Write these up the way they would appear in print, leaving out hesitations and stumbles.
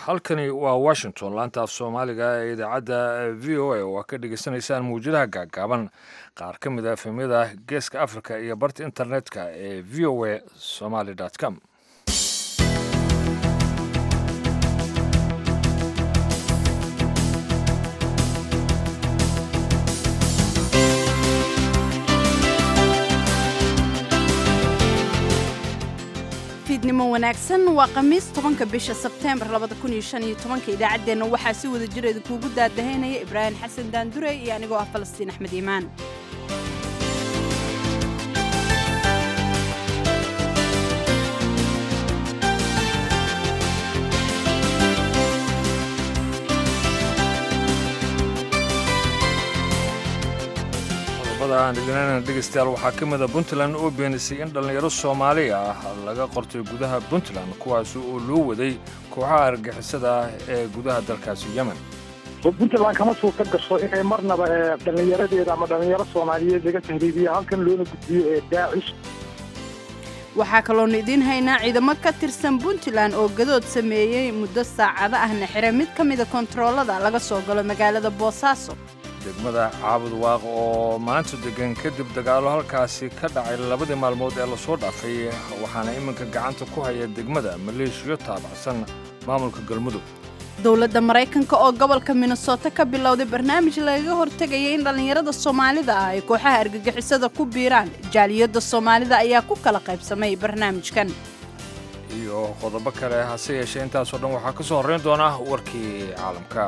halkani waa washington laanta af soomaaliga ee idaacadda v o a oo ka dhegaysanaysaan mawjadaha gaagaaban qaar ka mid a efemyada geeska africa iyo barta internetka ee v o a somaly com fiidnimo wanaagsan waa khamiis 10 bisha Sebteembar 2015 idaacadeena waxaa si wada jir idinkugu daadaheynaya Ibraahim Xasan Daandure iyo anigoo ah Falastiin Axmed Iimaan. dhegeystayaal waxaa ka mid a Puntland oo beenisay in dhalinyaro Soomaali ah laga qortay gudaha Puntland kuwaas oo loo waday kooxaha argagixisada ee gudaha dalkaasi Yemen. Puntland kama soo gasho inay marnaba dhalinyaradeeda ama dhalinyaro Soomaaliyeed laga tahriibiyo halkan loona gudbiyo Daacish. waxaa kaloo idin haynaa ciidamo ka tirsan Puntland oo gadood sameeyay muddo saacado ahna xiray mid ka mid ah kontaroolada laga soo galo magaalada Boosaaso. degmada caabud waaq oo maanta degan kadib dagaalo halkaasi ka dhacay labadii maalmood ee la soo dhaafay waxaana iminka gacanta ku haya degmada maleeshiyo taabacsan maamulka galmudug. dowladda Mareykanka oo gobolka Minnesota ka bilowday barnaamij lagaga hortagaya in dhalinyarada Soomaalida ah ay kooxaha argagixisada ku biiraan. jaaliyada Soomaalida ayaa ku kala qaybsamay barnaamijkan iyo qodobo kale hase yeeshee intaas oo dhan waxaa ka soo horreyn doona warkii caalamka.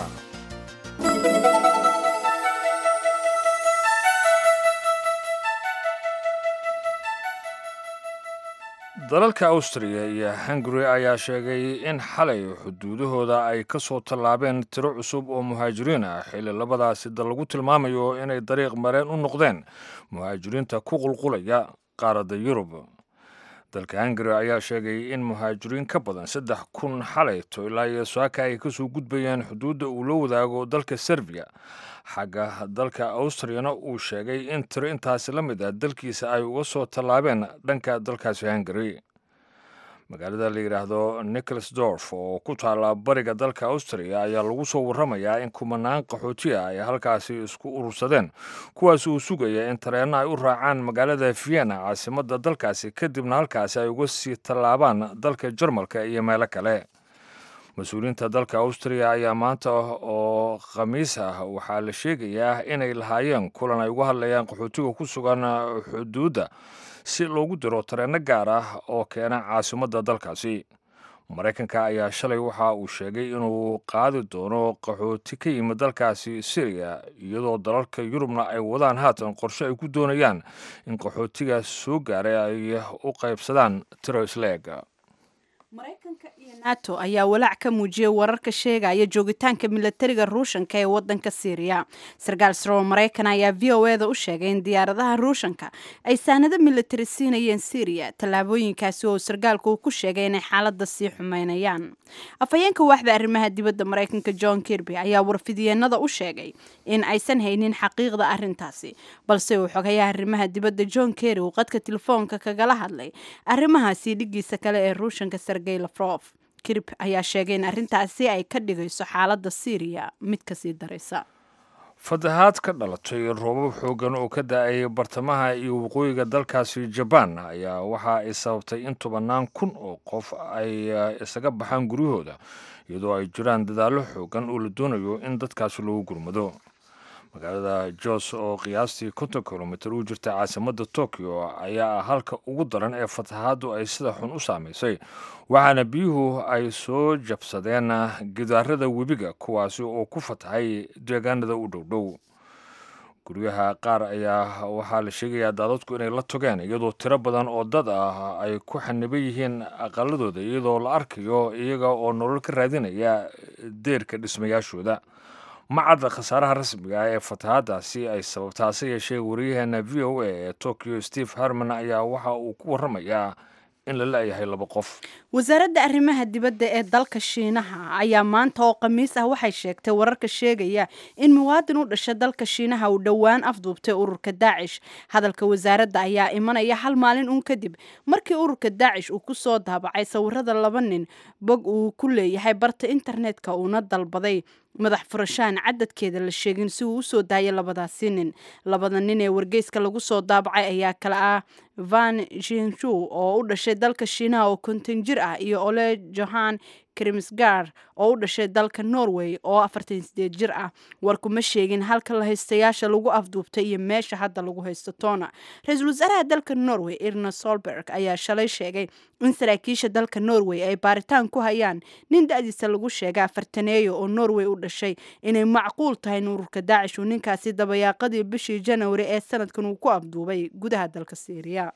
dalalka Austria iyo Hungary ayaa sheegay in xalay xuduudahooda ay ka soo tallaabeen tiro cusub oo muhaajiriin ah xilli labadaasi dal lagu tilmaamayo inay dariiq mareen u noqdeen muhaajiriinta ku qulqulaya qaaradda Yurub. dalka Hungary ayaa sheegay in muhaajiriin ka badan 3,000 xalayto ilaa iyo saaka ay ka soo gudbayeen xuduudda uu la wadaago dalka Serbia. xagga dalka Austriana uu sheegay in tiro intaasi la mid ah dalkiisa ay uga soo tallaabeen dhanka dalkaasi Hungary. magaalada la yiraahdo Nikolsdorf oo ku taala bariga dalka Austria ayaa lagu soo warramayaa in kumanaan qaxooti ah ay halkaasi isku urursadeen kuwaas oo sugaya in tareenno ay u raacaan magaalada Vienna caasimadda dalkaasi kadibna halkaasi ay uga sii tallaabaan dalka Jarmalka iyo meelo kale. mas-uuliyiinta dalka Austria ayaa maanta oo khamiis ah waxaa la sheegayaa inay lahaayeen kulan ay uga hadlayaan qaxootiga ku sugan xuduudda si loogu diro tareenno gaar ah oo keena caasimadda dalkaasi. Mareykanka ayaa shalay waxa uu sheegay inuu qaadi doono qaxooti ka yimid dalkaasi Syria iyadoo dalalka Yurubna ay wadaan haatan qorshe ay ku doonayaan in qaxootiga soo gaaray ay u qaybsadaan tiro isleeg. Mareykanka iyo NATO ayaa walaac ka muujiyay wararka sheegaya joogitaanka militariga Ruushka ee wadanka Syria. sarkaal sare oo Mareykan ayaa VOA-da u sheegay in diyaaradaha Ruushka ay saanado militari siinayeen Syria. tallaabooyinkaasi oo sarkaalku ku sheegay in xaaladda sii xumeynayaan. afhayeenka waaxda arrimaha dibadda Mareykanka John Kirby ayaa warfidiyeenada u sheegay in aysan haynin xaqiiqda arrintaasi, balse uu xogayaa arrimaha dibadda John Kerry uu qadka telefoonka kagala hadlay arrimahaasi dhigiisa kale ee Ruushka Sergey Lavrov. Kirby ayaa sheegay in arrintaasi ay ka dhigayso xaaladda Syria mid ka sii daraysa. fatahaad ka dhalatay roobab xoogan oo ka da'ay bartamaha iyo waqooyiga dalkaasi Japan ayaa waxa ay sababtay in 10,000 oo qof ay isaga baxaan guryahooda iyadoo ay jiraan dadaallo xoogan oo la doonayo in dadkaasi loogu gurmado. magaalada Jos oo qiyaastii 50 kilomitir u jirta caasimadda Tokyo ayaa halka ugu daran ee fatahaadu ay sida xun u saameysay waxaana biyuhu ay soo jabsadeen gidaarada webiga kuwaasi oo ku fatahay deegaanada u dhow. guryaha qaar ayaa waxaa la sheegayaa daadadku inay la togeen iyadoo tiro badan oo dad ah ay ku xaniban yihiin aqaladooda iyadoo la arkayo iyaga oo nolol ka raadinaya deerka dhismayaashooda. ma cadda khasaaraha rasmiga ah ee fatahaadaasi ay sababtaase yeeshee wariyaheena VOA ee Tokyo Steve Harman ayaa waxa uu ku warramayaa in la la'yahay 2 qof. wasaaradda arrimaha dibadda ee dalka shiinaha ayaa maanta oo khamiis ah waxay sheegtay wararka sheegaya in muwaadin u dhashay dalka shiinaha uu dhowaan afduubtay ururka daacish. hadalka wasaaradda ayaa imanaya hal maalin uun kadib markii ururka daacish uu ku soo daabacay sawirada 2 nin bog uu ku leeyahay barta internetka uuna dalbaday madax furashaan cadadkeeda la sheegin si uu u soo daayay labadaasi nin. labada nin ee wargeyska lagu soo daabacay ayaa kala ah Van Jinshu oo u dhashay dalka Shiinaha oo 50 jir ah iyo Ole Johan Krimsgaard oo u dhashay dalka Norway oo 48 jir ah. warku ma sheegin halka la haystayaasha lagu afduubtay iyo meesha hadda lagu haysto toona. Ra'iisul Wasaaraha dalka Norway Erna Solberg ayaa shalay sheegay in saraakiisha dalka Norway ay baaritaan ku hayaan nin da'diisa lagu sheegay 40 oo Norway u dhashay inay macquul tahay in ururka Daacish uu ninkaasi dabayaaqadii bishii January ee sanadkan uu ku afduubay gudaha dalka Syria.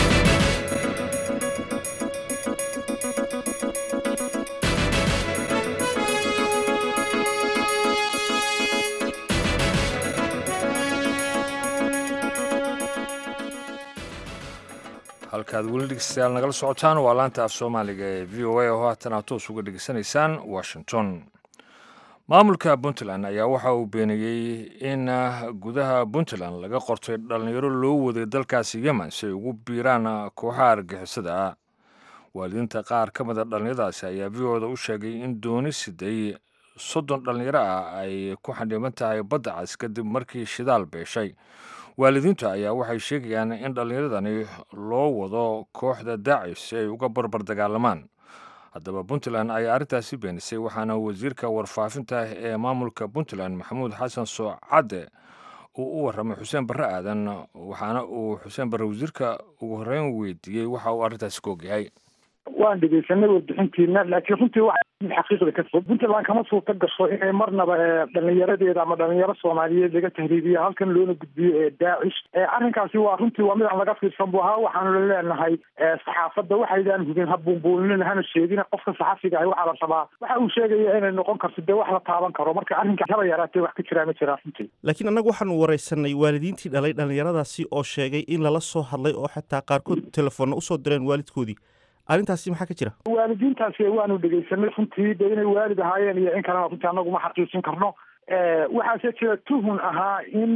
halkaad weli dhegeystayaal nagala socotaan waa laanta af soomaaliga ee v o a oo haatan aad toos uga dhegeysanaysaan washington. maamulka puntland ayaa waxa uu beeniyey in gudaha puntland laga qortay dhalinyaro loo waday dalkaasi yemen si ay ugu biiraan kooxaha argixisada ah. waalidiinta qaar ka mid a dhalinyaradaasi ayaa v o da u sheegay in dooni siday 30 dhalinyaro ah ay ku xandhiman tahay badda cas kadib markii shidaal beeshay. waalidiinta ayaa waxay sheegayaan in dhallinyaradani loo wado kooxda daacish si ay uga barbar dagaalamaan. haddaba puntland ayaa arrintaasi beenisay waxaana wasiirka warfaafinta ee maamulka puntland maxamuud xasan soocadde uu u warramay xuseen barre aadan waxaana uu xuseen barre wasiirka ugu horreyn weydiiyey waxa uu arrintaasi ka ogyahay. waan dhegeysanay warbixintiina laakiin runtii waxa xaqiiqda ka fog puntland kama suurta gasho inay marnaba dhalinyaradeeda ama dhalinyaro soomaaliyeed laga tahriibiyo halkan loona gudbiyo daacish. arrinkaasi waa runtii waa mid aan laga fiirsan bu ahaa. waxaanu leenahay saxaafadda waxaydaan hubin ha buunbuuninin hana sheegin qofka saxafiga ah waxaa la rabaa waxa uu sheegaya inay noqon karto dee wax la taaban karo marka arrinka haba yaraatee wax ka jiraa ma jiraa runtii. laakiin annagu waxaanu waraysanay waalidiintii dhalay dhalinyaradaasi oo sheegay in lala soo hadlay oo xataa qaarkood telefoonna usoo direen waalidkoodii. arrintaasi maxaa ka jira? waalidiintaasi waanu dhegeysanay runtii dee inay waalid ahaayeen iyo in kalena runtii annagu ma xaqiijin karno. waxaase jira tuhun ahaa in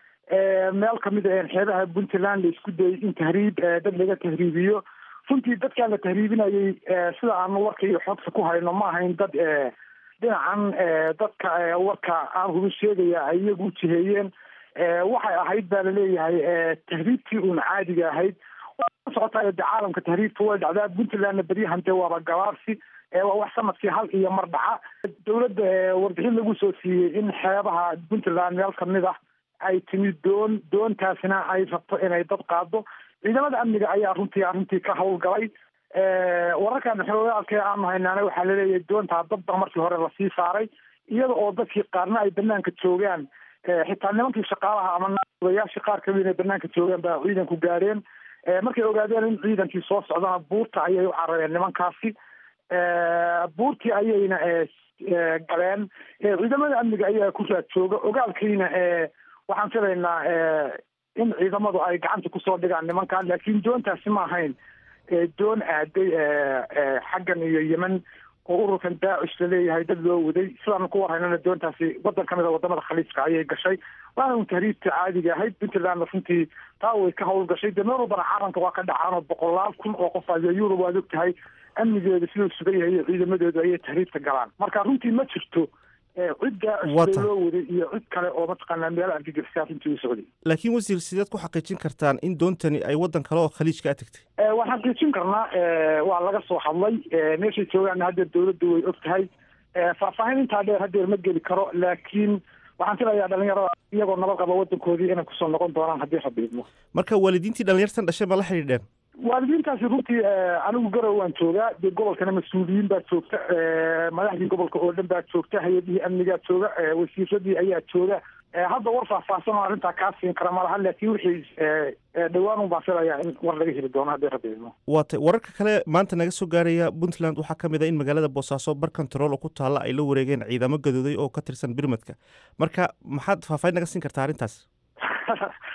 meel kamid a xeebaha puntland la isku dayay in tahriib dad laga tahriibiyo. runtii dadkaan la tahriibinayay sida aanu warka iyo xogta ku hayno ma ahayn dad dhinacan dadka warka aan hubi sheegaya ay iyagu jiheeyeen. waxay ahayd baa laleeyahay tahriibtii uun caadiga ahayd socotaa caalamka tahriibka way dhacdaa. puntlandna beryahan dee waaba gabaarsi waa wax sanadkii hal iyo mar dhaca. dowladda warbixin lagu soo siiyey in xeebaha puntland meel kamid ah ay timid doontaasina ay rabto inay dad qaado. ciidamada amniga ayaa runtii ka howlgalay. wararkan xoogaalkee aanu haynaana waxaa laleeyahay doontaa dadba markii hore lasii saaray iyada oo dadkii qaarna ay banaanka joogaan. xitaa nimankii shaqaalaha ama odayaashii qaar kamid inay banaanka joogaan baa ciidanku gaareen. markay ogaadeen in ciidankii soo socdana buurta ayay u carareen nimankaasi. buurtii ayayna galeen. ciidamada amniga ayaa ku raad jooga. ogaalkiina waxaan filaynaa in ciidamadu ay gacanta kusoo dhigaan nimankan laakiin doontaasi ma ahayn doon aaday xaggan iyo yemen oo ururkan daacish laleeyahay dad loo waday. sidaanu ku warhaynana doontaasi wadan kamid a wadamada khaliijka ayay gashay. waana un tahriibta caadiga ahayd. puntlandna runtii taa way ka howlgashay. dee meel walbana caalamka waa ka dhacaan oo 100,000 kun oo qof ayo yurub waad og tahay amnigeeda siduu sugan yahay iyo ciidamadooda ayay tahriibta galaan. marka runtii ma jirto cid daacish loo waday iyo cid kale oo mataqaanaa meel argagixisay runtii u socday. laakiin wasiir sideed ku xaqiijin kartaan in doontani ay wadan kale oo khaliijka tagtay? waan xaqiijin karnaa. waa laga soo hadlay. meeshay joogaan haddeer dowladdu way og tahay. faahfaahin intaa dheer haddeer ma geli karo laakiin waxaan filayaa dhalinyarada iyagoo nabad qaba wadankoodii inay kusoo noqon doonaan haddii rabiidmo. marka waalidiintii dhalinyartan dhashay ma la xidhiidheen? waalidiintaasi runtii anigu garow waan joogaa. dee gobolkana mas-uuliyiin baa joogta. madaxdii gobolka oo dhan baa joogta. hay-adihii amnigaa jooga. wasiiradii ayaa jooga. hadda war faahfaahsan oo arrintaa kaa siin kara malaha laakiin wixii dhowaan un baan filayaa in war laga heli doono haddii rabiidmo. waatay wararka kale maanta naga soo gaaraya puntland waxaa ka mid a in magaalada boosaaso bar control oo ku taalla ay la wareegeen ciidamo gadooday oo ka tirsan birmadka. marka maxaad faahfaahin naga siin kartaa arrintaas?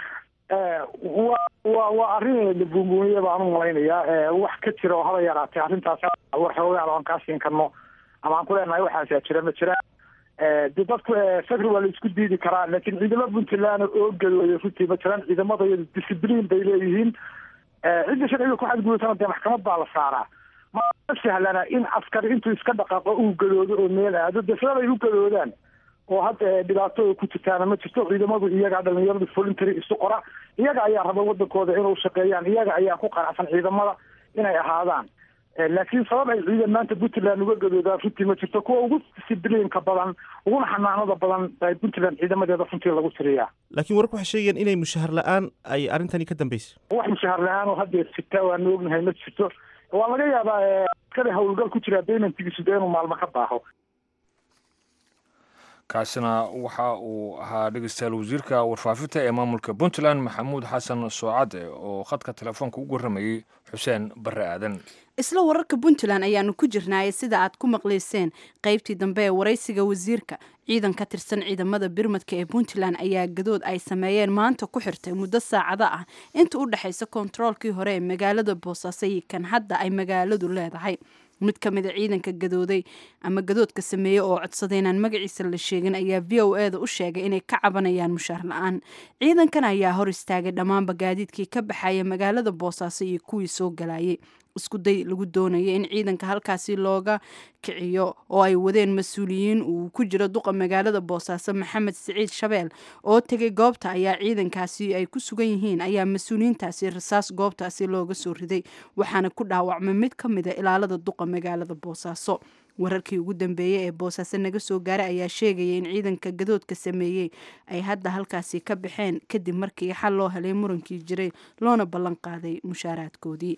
waa arrin la buunbuuniye baan u malaynayaa wax ka jira oo haba yaraatay arrintaas war xoogaal aan kaa siin karno ama aan ku leenahay waxaasaa jira ma jira de dadku fakri waa la isku diidi karaa laakiin ciidamo puntland oo gadooday runtii ma jiraan ciidamada iyada discibliin bay leeyihiin cidda sharciga ku xadgudubtana dee maxkamad baa la saaraa ma sahlana in askari intuu iska dhaqaaqo uu gadoodo oo meel aado dee sabab ay u gadoodaan oo hadda dhibaato ku jirtaana ma jirto ciidamadu iyagaa dhalinyaradu voluntary isu qora iyaga ayaa raba wadankooda inuu shaqeeyaan iyaga ayaa ku qanacsan ciidamada inay ahaadaan laakiin sabab ay ciidan maanta puntland uga gadoodaan runtii ma jirto kuwa ugu discibliinka badan uguna xanaanada badan puntland ciidamadeeda runtii lagu tiriyaa laakiin wararku waxay sheegayaan inay mushahar la-aan ay arrintani ka dambeysay wax mushahar la-aan oo haddeer jirta waanu ognahay ma jirto waa laga yaabaa askari howlgal ku jira paymentgiisu dee inuu maalmo ka baaho kaasina waxa uu ahaa dhegeystayaal wasiirka warfaafinta ee maamulka puntland maxamuud xasan soocade oo khadka telefoonka ugu warramayey xuseen barre aadan isla wararka puntland ayaanu ku jirnaayay sida aad ku maqlayseen qaybtii dambe ee waraysiga wasiirka ciidan ka tirsan ciidamada birmadka ee puntland ayaa gadood ay sameeyeen maanta ku xirtay muddo saacado ah inta u dhexaysa kontaroolkii hore ee magaalada boosaaso iyo kan hadda ay magaaladu leedahay mid ka mid a ciidanka gadooday ama gadoodka sameeyey oo codsaday inaan magaciisa la sheegin ayaa v o eda u sheegay inay ka cabanayaan mushaar la-aan ciidankan ayaa hor istaagay dhammaanba gaadiidkii ka baxaya magaalada boosaaso iyo kuwii soo galayay isku day lagu doonayay in ciidanka halkaasi looga kiciyo oo ay wadeen mas-uuliyiin uu ku jiro duqa magaalada boosaaso maxamed siciid shabeel oo tegay goobta ayaa ciidankaasi ay ku sugan yihiin ayaa mas-uuliyiintaasi rasaas goobtaasi looga soo riday waxaana ku dhaawacmay mid ka mid a ilaalada duqa magaalada boosaaso wararkii ugu dambeeyey ee boosaaso naga soo gaaray ayaa sheegaya in ciidanka gadoodka sameeyey ay hadda halkaasi ka baxeen kadib markii xal loo helay murankii jiray loona ballan qaaday mushaaraadkoodii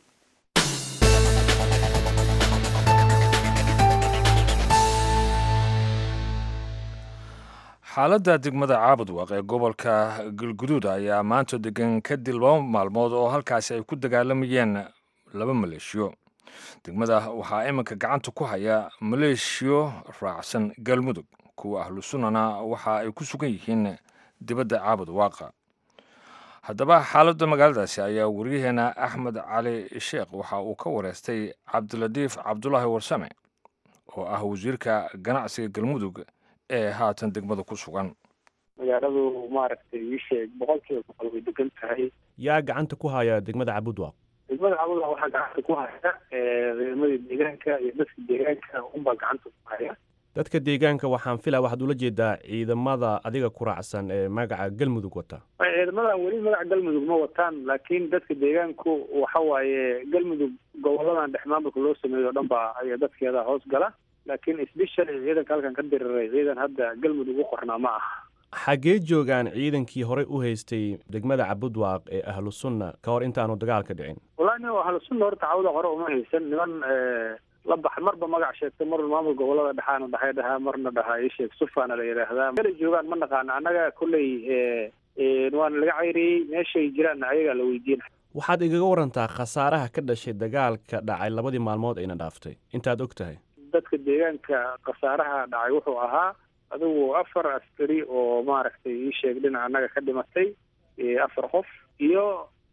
xaaladda degmada caabudwaaq ee gobolka galguduud ayaa maanta degan kadib 2 maalmood oo halkaasi ay ku dagaalamayeen 2 maleeshiyo degmada waxaa iminka gacanta ku haya maleeshiyo raacsan galmudug kuwa ahlu sunnana waxa ay ku sugan yihiin dibadda caabudwaaqa haddaba xaaladda magaaladaasi ayaa wariyaheena axmed cali sheekh waxa uu ka wareystay cabdiladiif cabdulaahi warsame oo ah wasiirka ganacsiga galmudug ee haatan degmada ku sugan magaaladu maaragtay ii sheeg 100% way degan tahay yaa gacanta ku haya degmada cabudwaaq degmada cabudwaaq waxaa gacanta ku haya ciidamada deegaanka iyo dadka deegaanka unbaa gacanta ku haya dadka deegaanka waxaan filaa waxaad ula jeedaa ciidamada adiga ku raacsan ee magaca galmudug wata ciidamada weli magaca galmudug ma wataan laakiin dadka deegaanku waxa waaye galmudug goboladan dhexmaamulka loo sameeyo o dhan baa ay dadkeeda hoos gala laakiin isbeshal ciidanka halkan ka diriray ciidan hadda galmudug u qornaa ma aha xaggee joogaan ciidankii horey u haystay degmada cabudwaaq ee ahlu sunna ka hor intaanu dagaalka dhicin wallahi nin ahlu sunna horta cabudwaaq hore uma haysan niman la bax marba magac sheegtay marna maamul gobolada dhexaana dhahay dhahaa marna dhahaa ii sheeg sufaana la yidhaahdaa meelay joogaan ma naqaana annaga kolley waana laga cayriyey meeshay jiraanna ayagaa la weydiina waxaad igaga warantaa khasaaraha ka dhashay dagaalka dhacay 2 maalmood ayna dhaaftay intaad og tahay dadka deegaanka khasaaraha dhacay wuxuu ahaa adigu 4 askari oo maaragtay ii sheeg dhinaca annaga ka dhimatay 4 qof iyo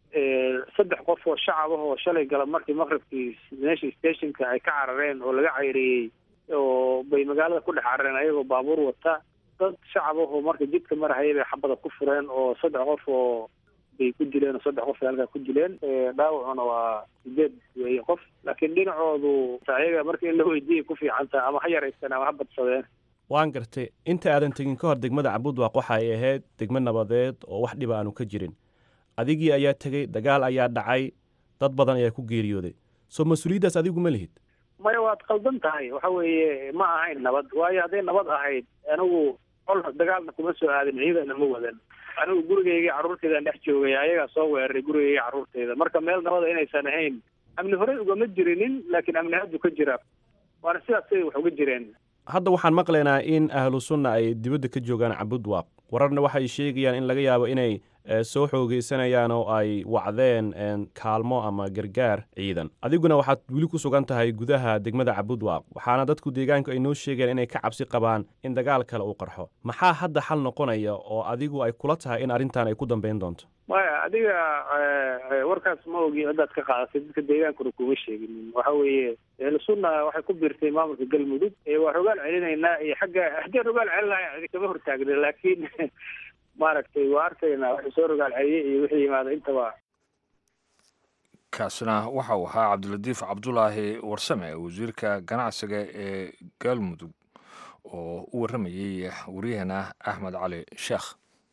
3 qof oo shacab ah oo shalay galab markii maqribkii meesha stationka ay ka carareen oo laga cayriyey oo bay magaalada ku dhex carareen ayagoo baabuur wata dad shacab ah oo marka jidka marahaya bay xabada ku fureen oo 3 qof oo bay ku dileen oo 3 qof halkaa ku dileen dhaawacuna waa 8 weeye qof laakiin dhinacoodu ayaga marka in la weydiiyay ku fiicantaa ama ha yaraysteen ama ha badsadeen waan gartay inta aadan tegin ka hor degmada cabudwaaq waxa ay ahayd degmo nabadeed oo wax dhiba aanu ka jirin adigii ayaa tegey dagaal ayaa dhacay dad badan ayaa ku geeriyooday soo mas-uuliyaddaas adigu ma lihid maya waad qaldan tahay waxa weeye ma ahayn nabad waayo hadday nabad ahayd anigu col dagaalna kuma soo aadin ciidana ma wadan anigu gurigeyga carruurteedaan dhex joogay ayagaa soo weeraray gurigeyga carruurteeda marka meel nabada inaysan ahayn amni horey ugama jirinin laakiin amni haddu ka jira waana sidaas siday wax uga jireen hadda waxaan maqlaynaa in ahlu sunna ay dibadda ka joogaan cabudwaaq wararna waxay sheegayaan in laga yaabo inay soo xoogeysanayaan oo ay wacdeen kaalmo ama gargaar ciidan. adiguna waxaad weli ku sugan tahay gudaha degmada Cabudwaaq, waxaana dadku deegaanku ay noo sheegeen inay ka cabsi qabaan in dagaal kale uu qarxo. maxaa hadda xal noqonaya oo adigu ay kula tahay in arrintan ay ku dambeyn doonto? maya adiga warkaas ma ogi haddaad ka qaadatay, dadka deegaankuna kuma sheeginin. waxa weeye ahlusunna waxay ku biirtay maamulka galmudug, waa rogaal celinaynaa iyo xaggee rogaal celinaya cidi kama hortaagna, laakiin maaragtay waa arkaynaa waxay soo rogaal celiyey iyo wixii yimaada intaba. kaasina waxa uu ahaa cabdilatiif cabdulaahi warsame, wasiirka ganacsiga ee galmudug, oo u warramayey waryaheena axmed cali sheekh.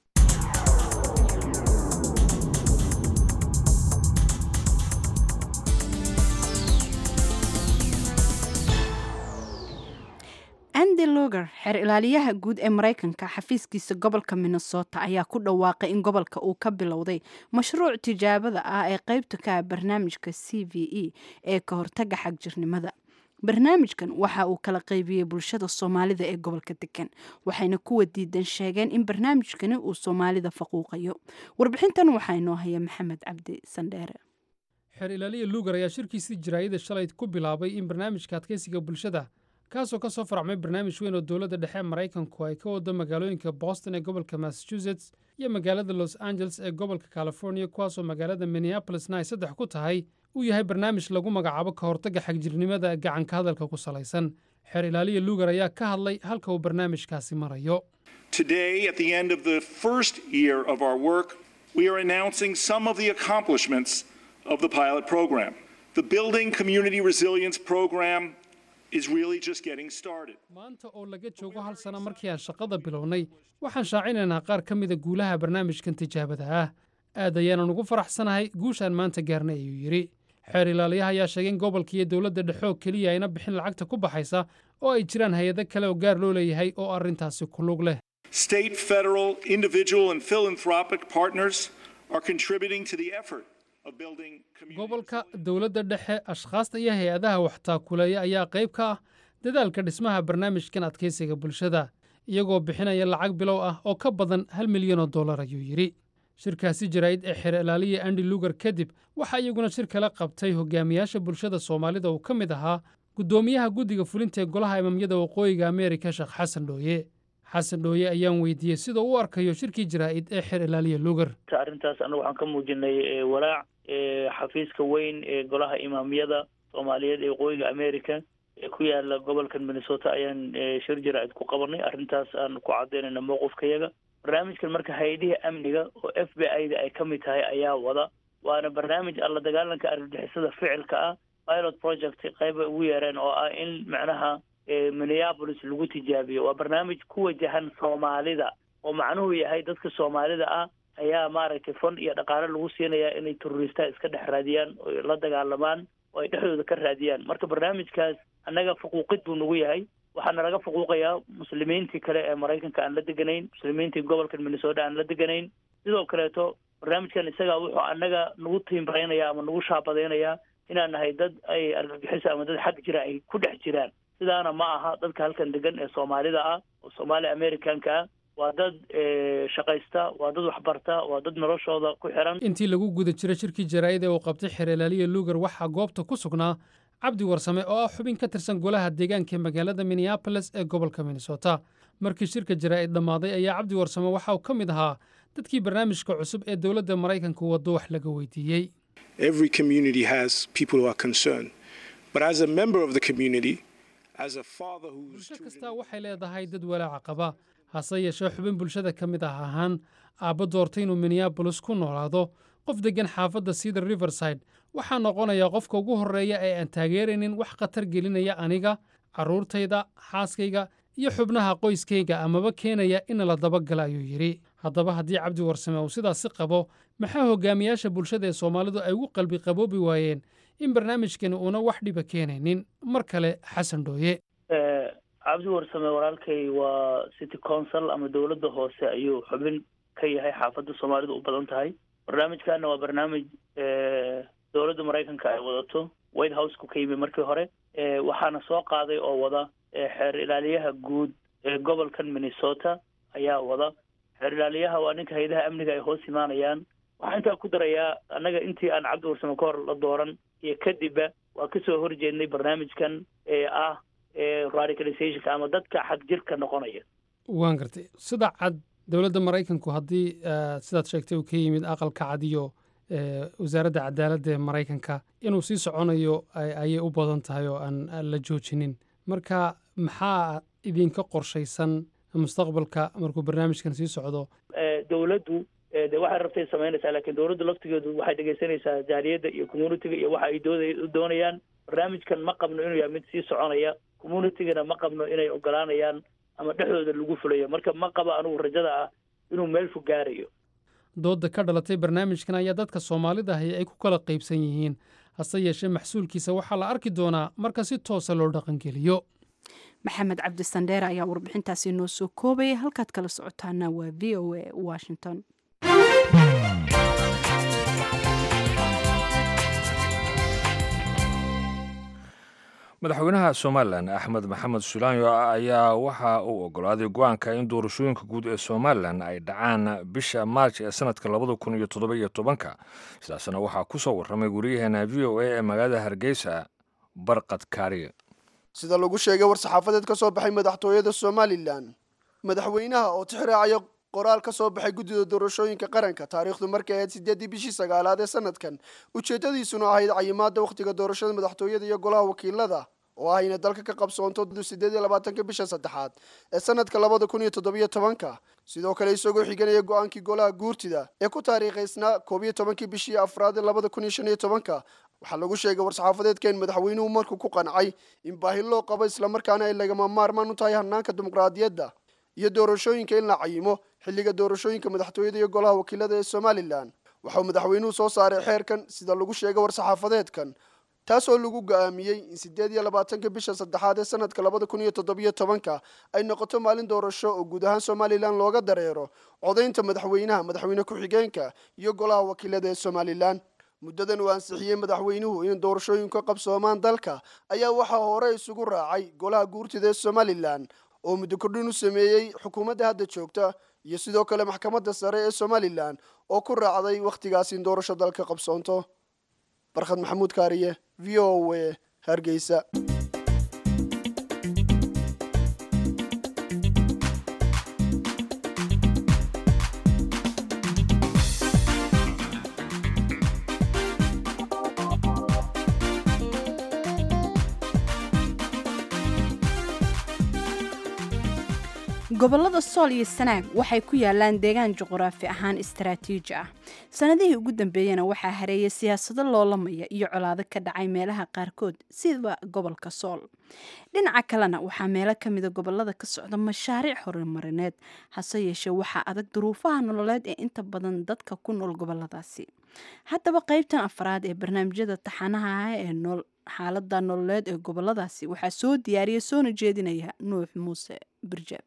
Andy Lugar, xeer ilaaliyaha guud ee Mareykanka xafiiskiisa gobolka Minnesota ayaa ku dhawaaqay in gobolka uu ka bilowday mashruuc tijaabada ah ee qaybta ka ah barnaamijka CVE ee ka hortagga xagjirnimada. barnaamijkan waxa uu kala qaybiyey bulshada Soomaalida ee gobolka degan, waxayna kuwa diidan sheegeen in barnaamijkani uu Soomaalida faquuqayo. warbixintan waxaa inoo haya Maxamed Cabdi Sandheere. xeer ilaaliye Lugar ayaa shirkiisii jaraa'ida shalay ku bilaabay in barnaamijka adkeysiga bulshada kaasoo ka soo farcmay barnaamij weyn oo dowladda dhexe Mareykanku ay ka wado magaalooyinka Boston ee gobolka Massachusetts iyo magaalada Los Angeles ee gobolka California, kuwaasoo magaalada Minneapolisna ay saddex ku tahay uu yahay barnaamij lagu magacaabo ka hortagga xagjirnimada gacanka hadalka ku salaysan. xeer ilaaliye Lugar ayaa ka hadlay halka uu barnaamijkaasi marayo. Today, at the end of the first year of our work, we are announcing some of the accomplishments of the pilot program. The Building Community Resilience Program is really just getting started. maanta oo laga joogo hal sano markii aan shaqada bilownay, waxaan shaacinaynaa qaar ka mida guulaha barnaamijkan tijaabada ah. aad ayaanan ugu faraxsanahay guushaan maanta gaarnay, ayuu yidhi. xeer ilaaliyaha ayaa sheegay in gobolka iyo dowladda dhexe oo keliya ayna bixin lacagta ku baxaysa oo ay jiraan hay-ado kale oo gaar loo leeyahay oo arrintaasi ku lug leh. State, federal, individual, and philanthropic partners are contributing to the effort of building community. gobolka, dowladda dhexe, ashkhaasta iyo hay-adaha waxtaakuleeya ayaa qayb ka ah dadaalka dhismaha barnaamijkan adkeysiga bulshada, iyagoo bixinaya lacag bilow ah oo ka badan $1 milyan, ayuu yidhi. shirkaasi jaraa'id ee xeer ilaaliye Andy Lugar kadib waxaa iyaguna shir kala qabtay hogaamiyaasha bulshada Soomaalida oo ka mid ahaa guddoomiyaha guddiga fulinta ee golaha imaamyada waqooyiga Ameerika Sheekh Xasan Dhooye. xasan dhooye ayaan weydiiyey sida uu arkayo shirkii jaraa'id ee xeer ilaaliye Lugar. arrintaas anagu waxaan ka muujinay walaac xafiiska weyn ee golaha imaamyada Soomaaliyeed ee waqooyiga Ameerika ee ku yaala gobolkan Minnesota ayaan shir jaraa'id ku qabanay. arrintaas aan ku cadeynayna mowqifkayaga. barnaamijkan marka hay-adiha amniga oo FBI-da ay ka mid tahay ayaa wada, waana barnaamij alla dagaalanka argagixisada ficilka ah, pilot project qayba ugu yeereen oo ah in macnaha Minneapolis lagu tijaabiyo. waa barnaamij ku wajahan Soomaalida oo macnuhu yahay dadka Soomaalida ah ayaa maaragtay fund iyo dhaqaale lagu siinayaa inay terroristaha iska dhex raadiyaan oo la dagaalamaan oo ay dhexdooda ka raadiyaan. marka barnaamijkaas annaga faquuqid buu nagu yahay. waxaana laga faquuqayaa muslimiintii kale ee Mareykanka aan la deganayn, muslimiintii gobolka Minnesota aan la deganayn. sidoo kaleeto barnaamijkan isaga wuxuu annaga nagu tiimbaraynayaa ama nagu shaabadaynayaa inaan nahay dad ay argagixisa ama dad xag jira ay ku dhex jiraan. sidaana ma aha dadka halkan degan ee Soomaalida ah oo Soomaali Americanka ah. waa dad shaqaysta, waa dad waxbarta, waa dad noloshooda ku xiran. intii lagu guda jiray shirkii jaraa'id ee uu qabtay xeer ilaaliye Lugar waxaa goobta ku sugnaa Cabdi Warsame oo ah xubin ka tirsan golaha deegaanka ee magaalada Minneapolis ee gobolka Minnesota. markii shirka jaraa'id dhammaaday ayaa Cabdi Warsame waxa uu ka mid ahaa dadkii barnaamijka cusub ee dowladda Mareykanka wado wax laga weydiiyey. Every community has people who are concerned, but as a member of the community, as a father who's bulsho kasta waxay leedahay dad walaaca qaba, hase yeeshee xubin bulshada ka mid ahaan aabbo doortay inuu Minneapolis ku noolaado, qof degan xaafadda Cedar Riverside waxaa noqonayaa qofka ugu horreeya ee aan taageeraynin wax khatar gelinaya aniga, carruurtayda, xaaskayga iyo xubnaha qoyskayga amaba keenaya in la dabagala, ayuu yidhi. haddaba haddii Cabdi Warsame uu sidaasi qabo, maxaa hogaamiyaasha bulshada ee Soomaalidu ay ugu qalbi qaboobi waayeen in barnaamijkani uuna wax dhiba keenaynin? mar kale Xasan Dhooye. Cabdi Warsame walaalkay waa city council ama dowladda hoose ayuu xubin ka yahay xaafadda Soomaalidu u badan tahay. barnaamijkaana waa barnaamij dowladda Mareykanka ay wadato, White House-ku ka yimi markii hore, waxaana soo qaaday oo wada xeer ilaaliyaha guud ee gobolkan Minnesota ayaa wada. xeerlaaliyaha waa ninka hay-adaha amniga ay hoos imaanayaan. waxaan intaa ku darayaa annaga intii aan cabdi warsamo ka hor la dooran iyo kadibba waa kasoo horjeednay barnaamijkan ee ah radicalizationka ama dadka xag jirka noqonaya. waan gartay sida cad dowladda maraykanku haddii sidaad sheegtay uu ka yimid aqalka cad iyo wasaaradda cadaaladda ee maraykanka inuu sii soconayo ayay u badan tahay oo aan la joojinin. marka maxaa idinka qorshaysan mustaqbalka markuu barnaamijkan sii socdo? dowladdu de waxay rabtay samaynaysaa, laakiin dowladdu laftigeedu waxay dhegaysanaysaa jaaliyadda iyo communitiga iyo waxa ay doonayaan. barnaamijkan ma qabno inuu yahay mid sii soconaya, communitigana ma qabno inay ogolaanayaan ama dhexdooda lagu fulayo. marka ma qabo anugu rajada ah inuu meel fog gaarayo. dooda ka dhalatay barnaamijkan ayaa dadka soomaalida ahi ay ku kala qaybsan yihiin, hase yeeshee maxsuulkiisa waxaa la arki doonaa marka si toosa loo dhaqangeliyo. maxamed cabdi sandheere ayaa warbixintaasi noo soo koobaya. halkaad kala socotaana waa v o a washington. madaxweynaha somalilan axmed maxamed sulaanyo ayaa waxa uu ogolaaday go-aanka in doorashooyinka guud ee somalilan ay dhacaan bisha maarj ee sanadka 2017. sidaasna waxaa ku soo warramay wariyaheena v o a ee magaalada hargeysa barqad kaariye. sida lagu sheegay war-saxaafadeed ka soo baxay madaxtooyada somalilan, madaxweynaha oo tixraacaya qoraal ka soo baxay guddida doorashooyinka qaranka taariikhdu markay ahayd 8 bishii 9 ee sanadkan, ujeedadiisuna ahayd cayimaada wakhtiga doorashada madaxtooyada iyo golaha wakiilada oo ah inay dalka ka qabsoonto 28 bisha 3 ee sanadka 2017. sidoo kale isagoo xiganaya go-aankii golaha guurtida ee ku taariikhaysnaa 11 bishii 4 2015 waxaa lagu sheegay war-saxaafadeedka in madaxweynuhu markuu ku qancay in baahi loo qabo islamarkaana ay lagama maarmaan u tahay hanaanka dimuqraadiyadda iyo doorashooyinka in la cayimo xilliga doorashooyinka madaxtooyada iyo golaha wakiilada ee somalilan. waxauu madaxweynuhu soo saaray xeerkan sida lagu sheegay war-saxaafadeedkan, taasoo lagu go'aamiyey in 28 bisha 3 ee sanadka 2017 ay noqoto maalin doorasho oo guud ahaan somalilan looga dareero codaynta madaxweynaha, madaxweyne ku-xigeenka iyo golaha wakiilada ee somalilan. muddadan uu ansixiyey madaxweynuhu in doorashooyinka qabsoomaan dalka ayaa waxaa hore isugu raacay golaha guurtida ee somalilan oo muddo kordhin u sameeyey xukuumadda hadda joogta iyo sidoo kale maxkamadda sare ee somalilan oo ku raacday wakhtigaasi in doorasho dalka qabsoonto. barkhad maxamuud kaariye, v o a, hargeysa. gobolada sool iyo sanaag waxay ku yaalaan deegaan juquraafi ahaan istaraatiiji ah. sanadihii ugu dambeeyana waxaa hareeyay siyaasado loolamaya iyo colaado ka dhacay meelaha qaarkood sida gobolka sool. dhinaca kalena waxaa meelo ka mida gobolada ka socda mashaariic horumarineed, hase yeeshee waxaa adag duruufaha nololeed ee inta badan dadka ku nool goboladaasi. haddaba qaybtan afraad ee barnaamijyada taxanaha ah ee xaalada nololeed ee goboladaasi waxaa soo diyaariya soona jeedinaya nuux muuse birjaab.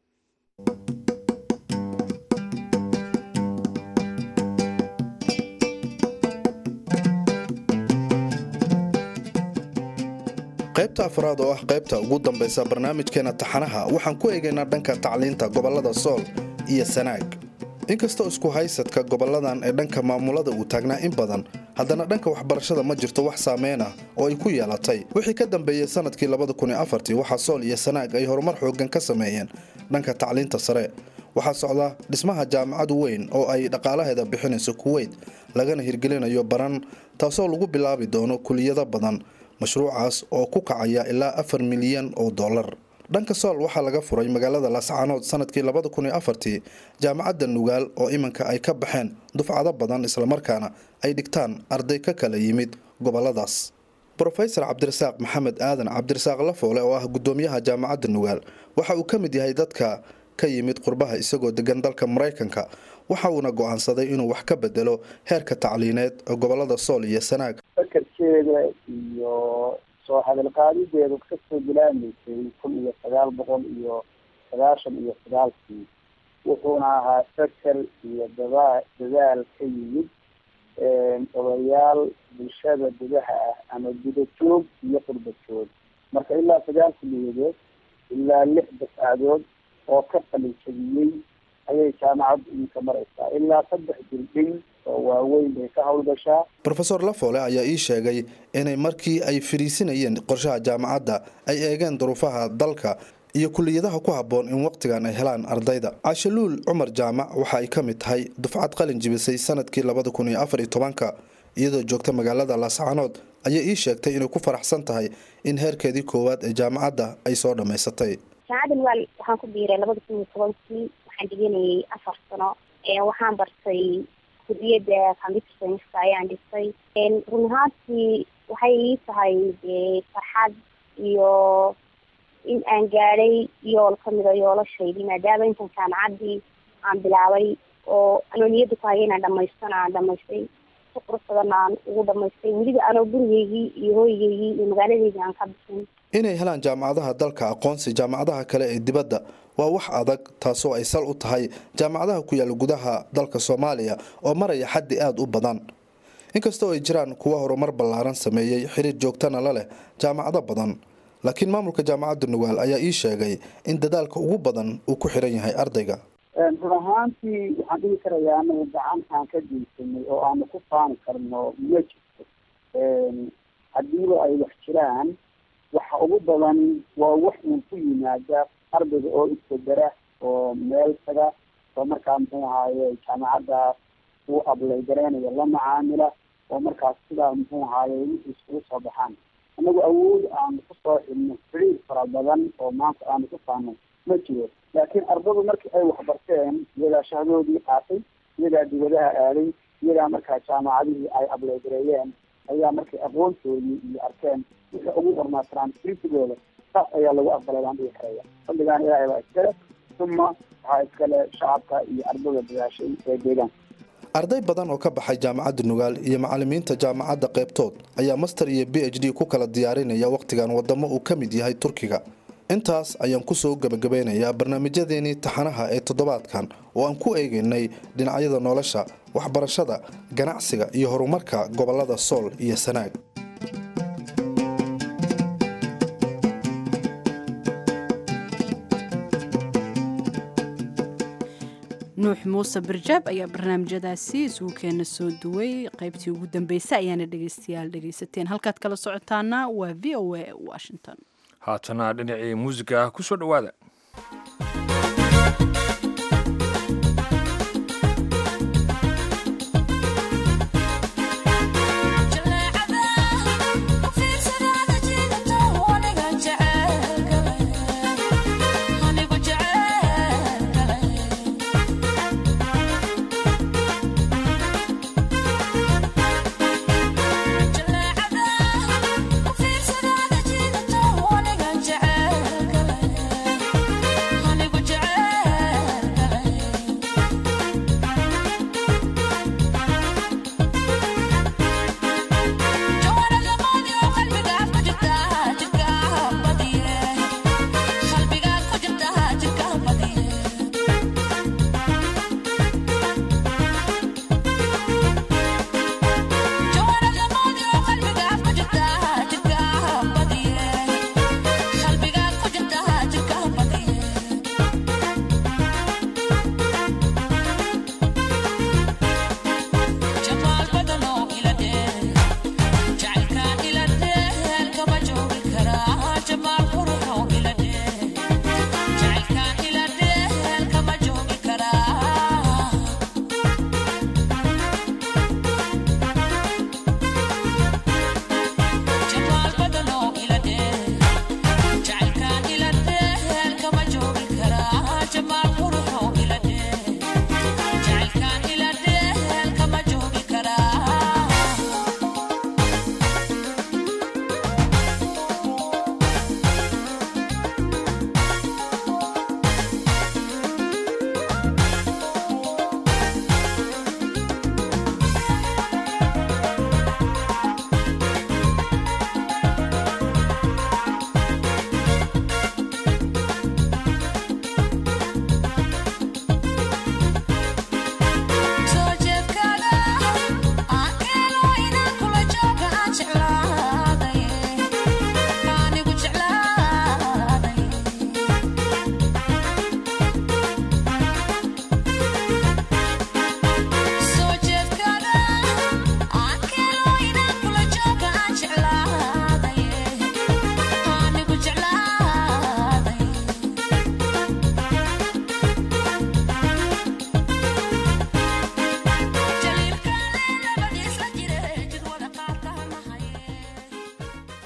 qaybta afraad oo ah qaybta ugu dambaysa barnaamijkeena taxanaha waxaan ku eegaynaa dhanka tacliinta gobolada sool iyo sanaag. inkastoo isku haysadka goboladan ee dhanka maamulada uu taagnaa in badan, haddana dhanka waxbarashada ma jirto wax saameyn ah oo ay ku yeelatay. wixii ka dambeeyey sanadkii 2004 waxaa sool iyo sanaag ay horumar xooggan ka sameeyeen dhanka tacliinta sare. waxaa socda dhismaha jaamacad weyn oo ay dhaqaalaheeda bixinayso Kuwait lagana hirgelinayo baran, taasoo lagu bilaabi doono kuliyado badan. mashruucaas oo ku kacaya ilaa 4 milyan oo dollar. dhanka sool waxaa laga furay magaalada Laascaanood sanadkii 2004 jaamacadda Nugaal oo imanka ay ka baxeen dufcado badan islamarkaana ay dhigtaan arday ka kala yimid goboladaas. Professor Cabdirasaaq Maxamed Aadan Cabdirasaaq Lafoole oo ah gudoomiyaha jaamacadda Nugaal waxa uu ka mid yahay dadka ka yimid qurbaha isagoo degan dalka Mareykanka. waxa uuna go'aansaday inuu wax ka bedelo heerka tacliineed ee gobolada sool iyo sanaag. fakarkeeda iyo soo hadal qaadideedu ka soo bilaamaysay 1999 wuxuuna ahaa fakar iyo dadaal ka yimid odayaal bulshada gudaha ah ama gudajoog iyo qurbajoog. marka ilaa 9 kuliyadood ilaa 6 dafcadood oo ka qalinjabiyey ayay jaamacaddu iminka maraysaa. ilaa 3 bilding oo waaweyn bay ka howlgashaa. Professor Lafoole ayaa ii sheegay inay markii ay fariisinayeen qorshaha jaamacadda ay eegeen duruufaha dalka iyo kulliyadaha ku habboon in waqtigan ay helaan ardayda. Cashaluul Cumar Jaamac waxa ay ka mid tahay dufcad qalin jibisay sanadkii 2014 iyadoo joogta magaalada Laascaanood ayaa ii sheegtay inay ku faraxsan tahay in heerkeedii koowaad ee jaamacadda ay soo dhamaysatay. Jaamacadan waxaan ku biiray 2010 waxaan dhiganayay 4 sano waxaan bartay kulliyadda computer science ayaan dhigtay. Run ahaantii waxay ii tahay farxad iyo in aan gaaray yool ka mid ah yoolashaydi maadaama intaan jaamacaddii aan bilaabay oo anoniyada ku hayay inaan dhamaystay si qurux badan aan ugu dhamaystay weliba anoo gurigeygii iyo hooygeygii iyo magaaladeydii aan ka bixin. Inay helaan jaamacadaha dalka aqoonsi jaamacadaha kale ee dibadda waa wax adag taasoo ay sal u tahay jaamacadaha ku yaala gudaha dalka Soomaaliya oo maraya xaddi aad u badan. inkastoo ay jiraan kuwa horumar ballaaran sameeyay xiriir joogtana la leh jaamacado badan laakiin maamulka jaamacadda Nugaal ayaa ii sheegay in dadaalka ugu badan uu ku xiran yahay ardayga. run ahaantii waxaan dhihi karayaa anagu gacan aan ka geysanay oo aanu ku faani karno ma jirto. haddiiba ay wax jiraan waxa ugu badan waa wax uu ku yimaada ardayga oo isbedera oo meel taga oo markaa muxuu ahaaye jaamacadda uu ablay gareenaya la macaamila oo markaas sidaa muxuu ahaaye wixii iskugu soo baxaan. anagu awood aanu ku soo xidhno xiriir fara badan oo maanta aanu ku faano ma jiro. laakiin ardaydu markii ay waxbarteen iyagaa shahdoodii qaatay iyagaa dibadaha aaday iyagaa markaa jaamacadihii ay ableygareeyeen ayaa markay aqoontoodii iyo arkeen wixii ugu hormaasraan kritigooda saas ayaa lagu aqbalay baan dhihi karaya. fadligaan ilaahay baa iskale uma waxaa iskale shacabka iyo ardayda dadaashay ee deegaanka. arday badan oo ka baxay jaamacadda Nugaal iyo macallimiinta jaamacadda qaybtood ayaa master iyo PhD ku kala diyaarinaya waqtigan wadamo uu ka mid yahay Turkiga. intaas ayaan ku soo gabagabeynayaa barnaamijyadeeni taxanaha ee toddobaadkan oo aan ku eegaynay dhinacyada nolosha, waxbarashada, ganacsiga iyo horumarka gobolada Sool iyo Sanaag. nuux muuse barjaab ayaa barnaamijyadaasi isugu keena soo duway qaybtii ugu dambeysay ayaana dhegaystayaal dhegaysateen. halkaad kala socotaana waa VOA Washington. haatana dhinacii muusiga ku soo dhawaada.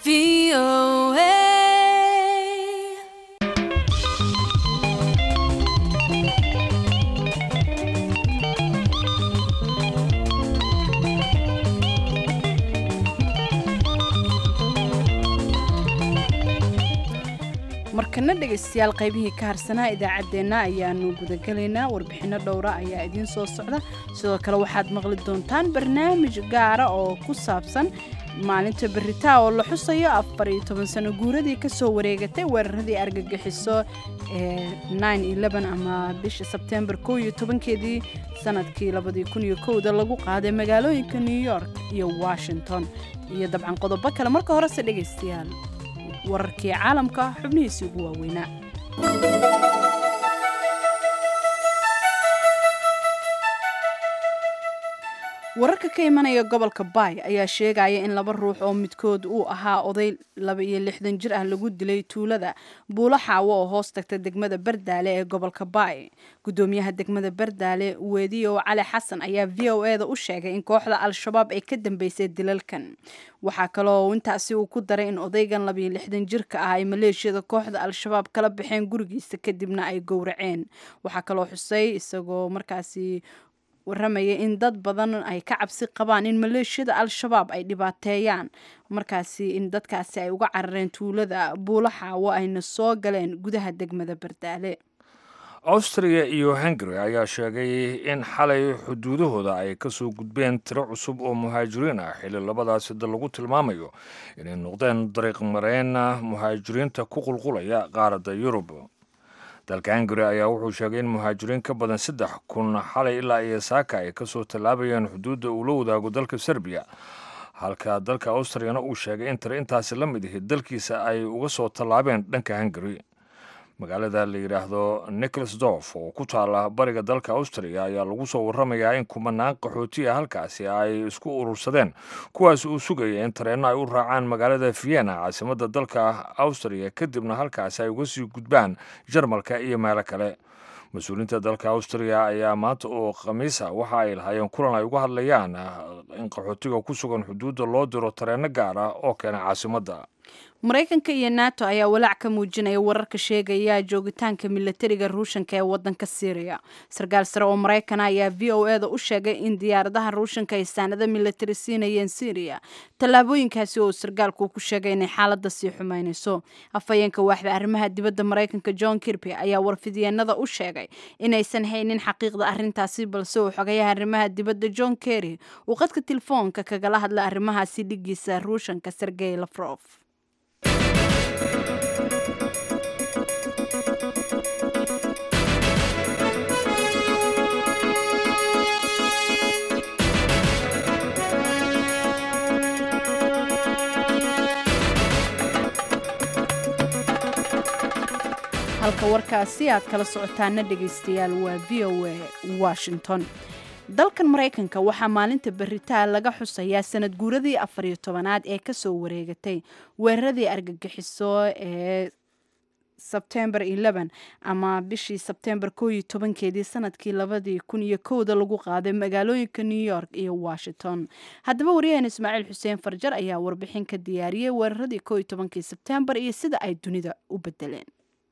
markana dhegaystayaal qaybihii ka harsanaa idaacaddeenna ayaanu gudagelaynaa warbixinno dhowra ayaa idiin soo socda sidoo kale waxaad maqli doontaan barnaamij gaara oo ku saabsan maalinta beritaa oo la xusayo 14 sano guuradii ka soo wareegatay weeraradii argagixiso ee 9/11 ama bisha Sebtembar 11keedii sanadkii 2001 lagu qaaday magaalooyinka New York iyo Washington iyo dabcan qodobo kale marka horese dhegaystayaal wararkii caalamka xubnihiisii ugu waaweynaa wararka ka imanaya gobolka Bay ayaa sheegaya in laba ruux oo midkood uu ahaa oday 62 jir ah lagu dilay tuulada Buulaxaawo oo hoos tagta degmada Bardaale ee gobolka Bay. Gudoomiyaha degmada Bardaale Weediyo Cali Xasan ayaa VOA-da u sheegay in kooxda Al-Shabaab ay ka dambeysay dilalkan. Waxaa kaloo intaasi uu ku daray in odaygan 62 jirka ah ay maleeshiyada kooxda Al-Shabaab kala baxeen gurigiisa kadibna ay gowraceen. Waxaa kaloo xusay isagoo markaasi warramaya in dad badan ay ka cabsi qabaan in maleeshiyada Al-Shabaab ay dhibaateeyaan markaasi in dadkaasi ay uga carareen tuulada Buulaxaawo ayna soo galeen gudaha degmada Bardaale. Austria iyo Hungary ayaa sheegay in xalay xuduudahooda ay ka soo gudbeen tiro cusub oo muhaajiriin ah xilli labadaasi dal lagu tilmaamayo inay noqdeen dariiq mareen muhaajiriinta ku qulqulaya qaaradda Yurub. dalka Hungary ayaa wuxuu sheegay in muhaajiriin ka badan 3,000 xalay ilaa iyo saaka ay ka soo tallaabayeen xuduudda uu la wadaago dalka Serbia halka dalka Austriana uu sheegay in intaasi la mid ah dalkiisa ay uga soo tallaabeen dhanka Hungary. magaalada la yiraahdo Nikolsdorf oo ku taala bariga dalka Austria ayaa lagu soo warramayaa in kumanaan qaxooti halkaasi ay isku urursadeen kuwaas uu sugaya in tareenno ay u raacaan magaalada Vienna caasimadda dalka Austria kadibna halkaasi ay uga sii gudbaan Jarmalka iyo meelo kale. mas-uuliyiinta dalka Austria ayaa maanta oo khamiisa waxa ay lahaayeen kulan ay uga hadlayaan in qaxootiga ku sugan xuduudda loo diro tareenno gaar ah oo keena caasimadda. Mareykanka iyo NATO ayaa walaac ka muujinaya wararka sheegaya joogitaanka militariga Ruushka ee wadanka Syria. Sarkaal sare oo Mareykan ayaa VOA-da u sheegay in diyaaradaha Ruushka ay saanada militari siinayeen Syria. Tallaabooyinkaasi oo sarkaalku ku sheegay in xaaladda sii xumaynayso. Afhayeenka waaxda arrimaha dibadda Mareykanka John Kirby ayaa warfidyeennada u sheegay inaysan haynin xaqiiqda arrintaasi balse uu xogayaha arrimaha dibadda John Kerry uu qadka telefoonka kagala hadlay arrimahaasi dhigiisa Ruushka Sergey Lavrov. halka warkaasi aad kala socotaana dhegaystayaal waa VOA Washington. dalkan Mareykanka waxaa maalinta beritaa laga xusayaa sanad guuradii 14aad ee ka soo wareegatay weeraradii argagixiso ee September 11 ama bishii September 11keedii sanadkii 2001 lagu qaaday magaalooyinka New York iyo Washington. Haddaba wariyaheen Ismaaciil Xuseen Farjar ayaa warbixin ka diyaariyay weeraradii 11kii September iyo sida ay dunida u bedeleen.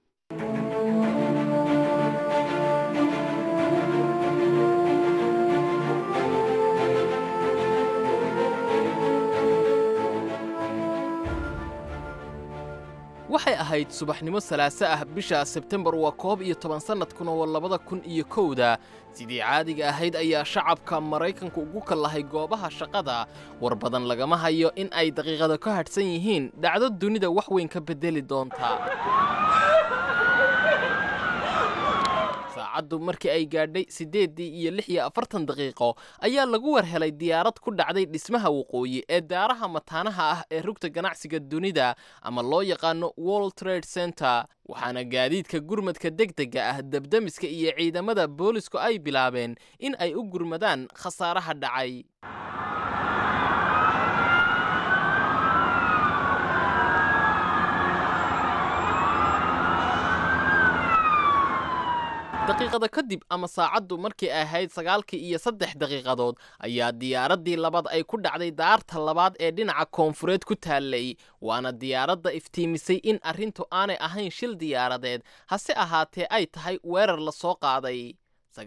waxay ahayd subaxnimo salaaso ah bisha Sebtembar waa 11 sanadkuna waa 2001 sidii caadiga ahayd ayaa shacabka Mareykanku ugu kalahay goobaha shaqada war badan lagama hayo in ay daqiiqado ka hadhsan yihiin dhacdo dunida wax weyn ka bedeli doonta saacadu markii ay gaadhay 8:46 daqiiqo ayaa lagu warhelay diyaarad ku dhacday dhismaha waqooyi ee daaraha mataanaha ah ee rugta ganacsiga dunida ama loo yaqaano World Trade Center waxaana gaadiidka gurmadka degdega ah dabdamiska iyo ciidamada boolisku ay bilaabeen in ay u gurmadaan khasaaraha dhacay daqiiqada kadib ama saacaddu markii ay ahayd 9:03 ayaa diyaaraddii labaad ay ku dhacday daarta labaad ee dhinaca koonfureed ku taallay waana diyaaradda iftiimisay in arrintu aanay ahayn shil diyaaradeed hase ahaatee ay tahay weerar la soo qaaday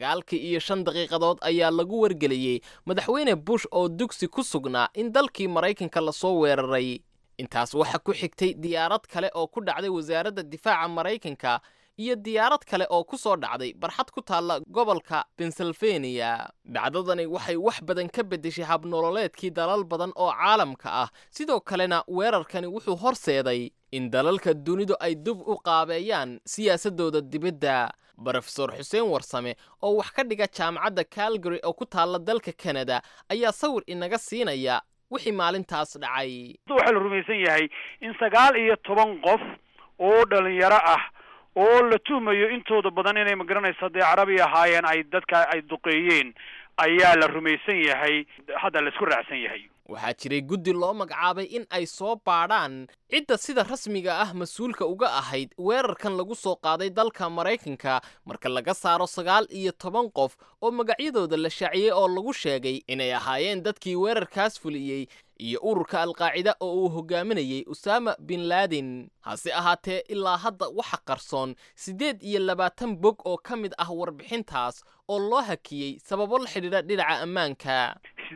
9:05 ayaa lagu wargeliyey madaxweyne bush oo dugsi ku sugnaa in dalkii maraykanka la soo weeraray intaas waxa ku xigtay diyaarad kale oo ku dhacday wasaaradda difaaca maraykanka iyo diyaarad kale oo ku soo dhacday barxad ku taalla gobolka Pennsylvania dhacdadani waxay wax badan ka beddeshay habnololeedkii dalal badan oo caalamka ah sidoo kalena weerarkani wuxuu horseeday in dalalka dunidu ay dib u qaabeeyaan siyaasadooda dibadda Professor Xuseen Warsame oo wax ka dhiga jaamacadda Calgary oo ku taalla dalka Canada ayaa sawir inaga siinaya wixii maalintaas dhacay waxa la rumaysan yahay in 19 qof oo dhalinyaro ah oo la tuhmayo intooda badan inay magaranayso dee carabi ahaayeen ay dadka ay duqeeyeen ayaa la rumaysan yahay hadda la isku raacsan yahay waxaa jiray guddi loo magacaabay in ay soo baadhaan cidda sida rasmiga ah mas-uulka uga ahayd weerarkan lagu soo qaaday dalka Maraykanka marka laga saaro 19 qof oo magacyadooda la shaaciyay oo lagu sheegay inay ahaayeen dadkii weerarkaas fuliyay iyo ururka al-qaacida oo uu hogaaminayay Usama bin Laden hase ahaatee ilaa hadda waxa qarsoon 28 bog oo ka mid ah warbixintaas oo loo hakiyay sababo la xidhiidha dhinaca ammaanka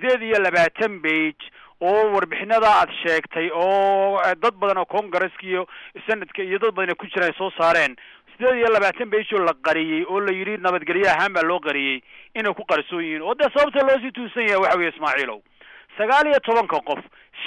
28 page oo warbixinada aad sheegtay oo dad badan oo Congress iyo Senate iyo dad badan ku jira ay soo saareen 28 page oo la qariyay oo la yiri nabadgelyo ahaan baa loo qariyay inay ku qarsoon yihiin oo sababta loo sii tuusan yahay waxa weeye Ismaaciilow 19 qof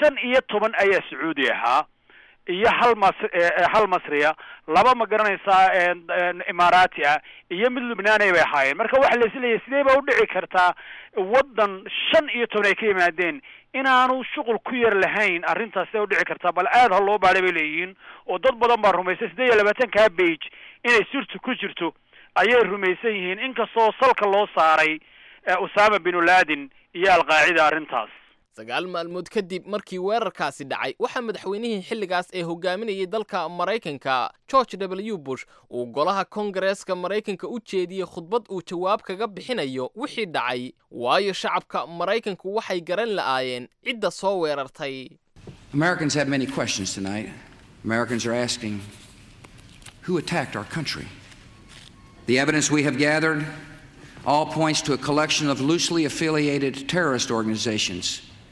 15 ayaa Sacuudi ahaa iyo hal Masriya laba ma garanaysaa Imaaraati ah iyo mid Lubnaani bay ahaayeen marka waxa la isleeyahay sidee ba u dhici kartaa wadan 15 ay ka yimaadeen inaanu shuqul ku yar lahayn arrintaas ay u dhici kartaa bal aad loo baaray bay leeyihiin oo dad badan baa rumaysay 28 page inay sirtu ku jirto ayay rumaysan yihiin inkastoo salka loo saaray Usama bin Laden iyo al-qaacida arrintaas 9 maalmood kadib markii weerarkaasi dhacay waxa madaxweynihii xilligaas ee hogaaminayay dalka Maraykanka George W Bush uu golaha Congress-ka Maraykanka u jeediyay khudbad uu jawaab kaga bixinayo wixii dhacay waayo shacabka Maraykanku waxay garan la'aayeen cidda soo weerartay Americans have many questions tonight. Americans are asking who attacked our country. The evidence we have gathered all points to a collection of loosely affiliated terrorist organizations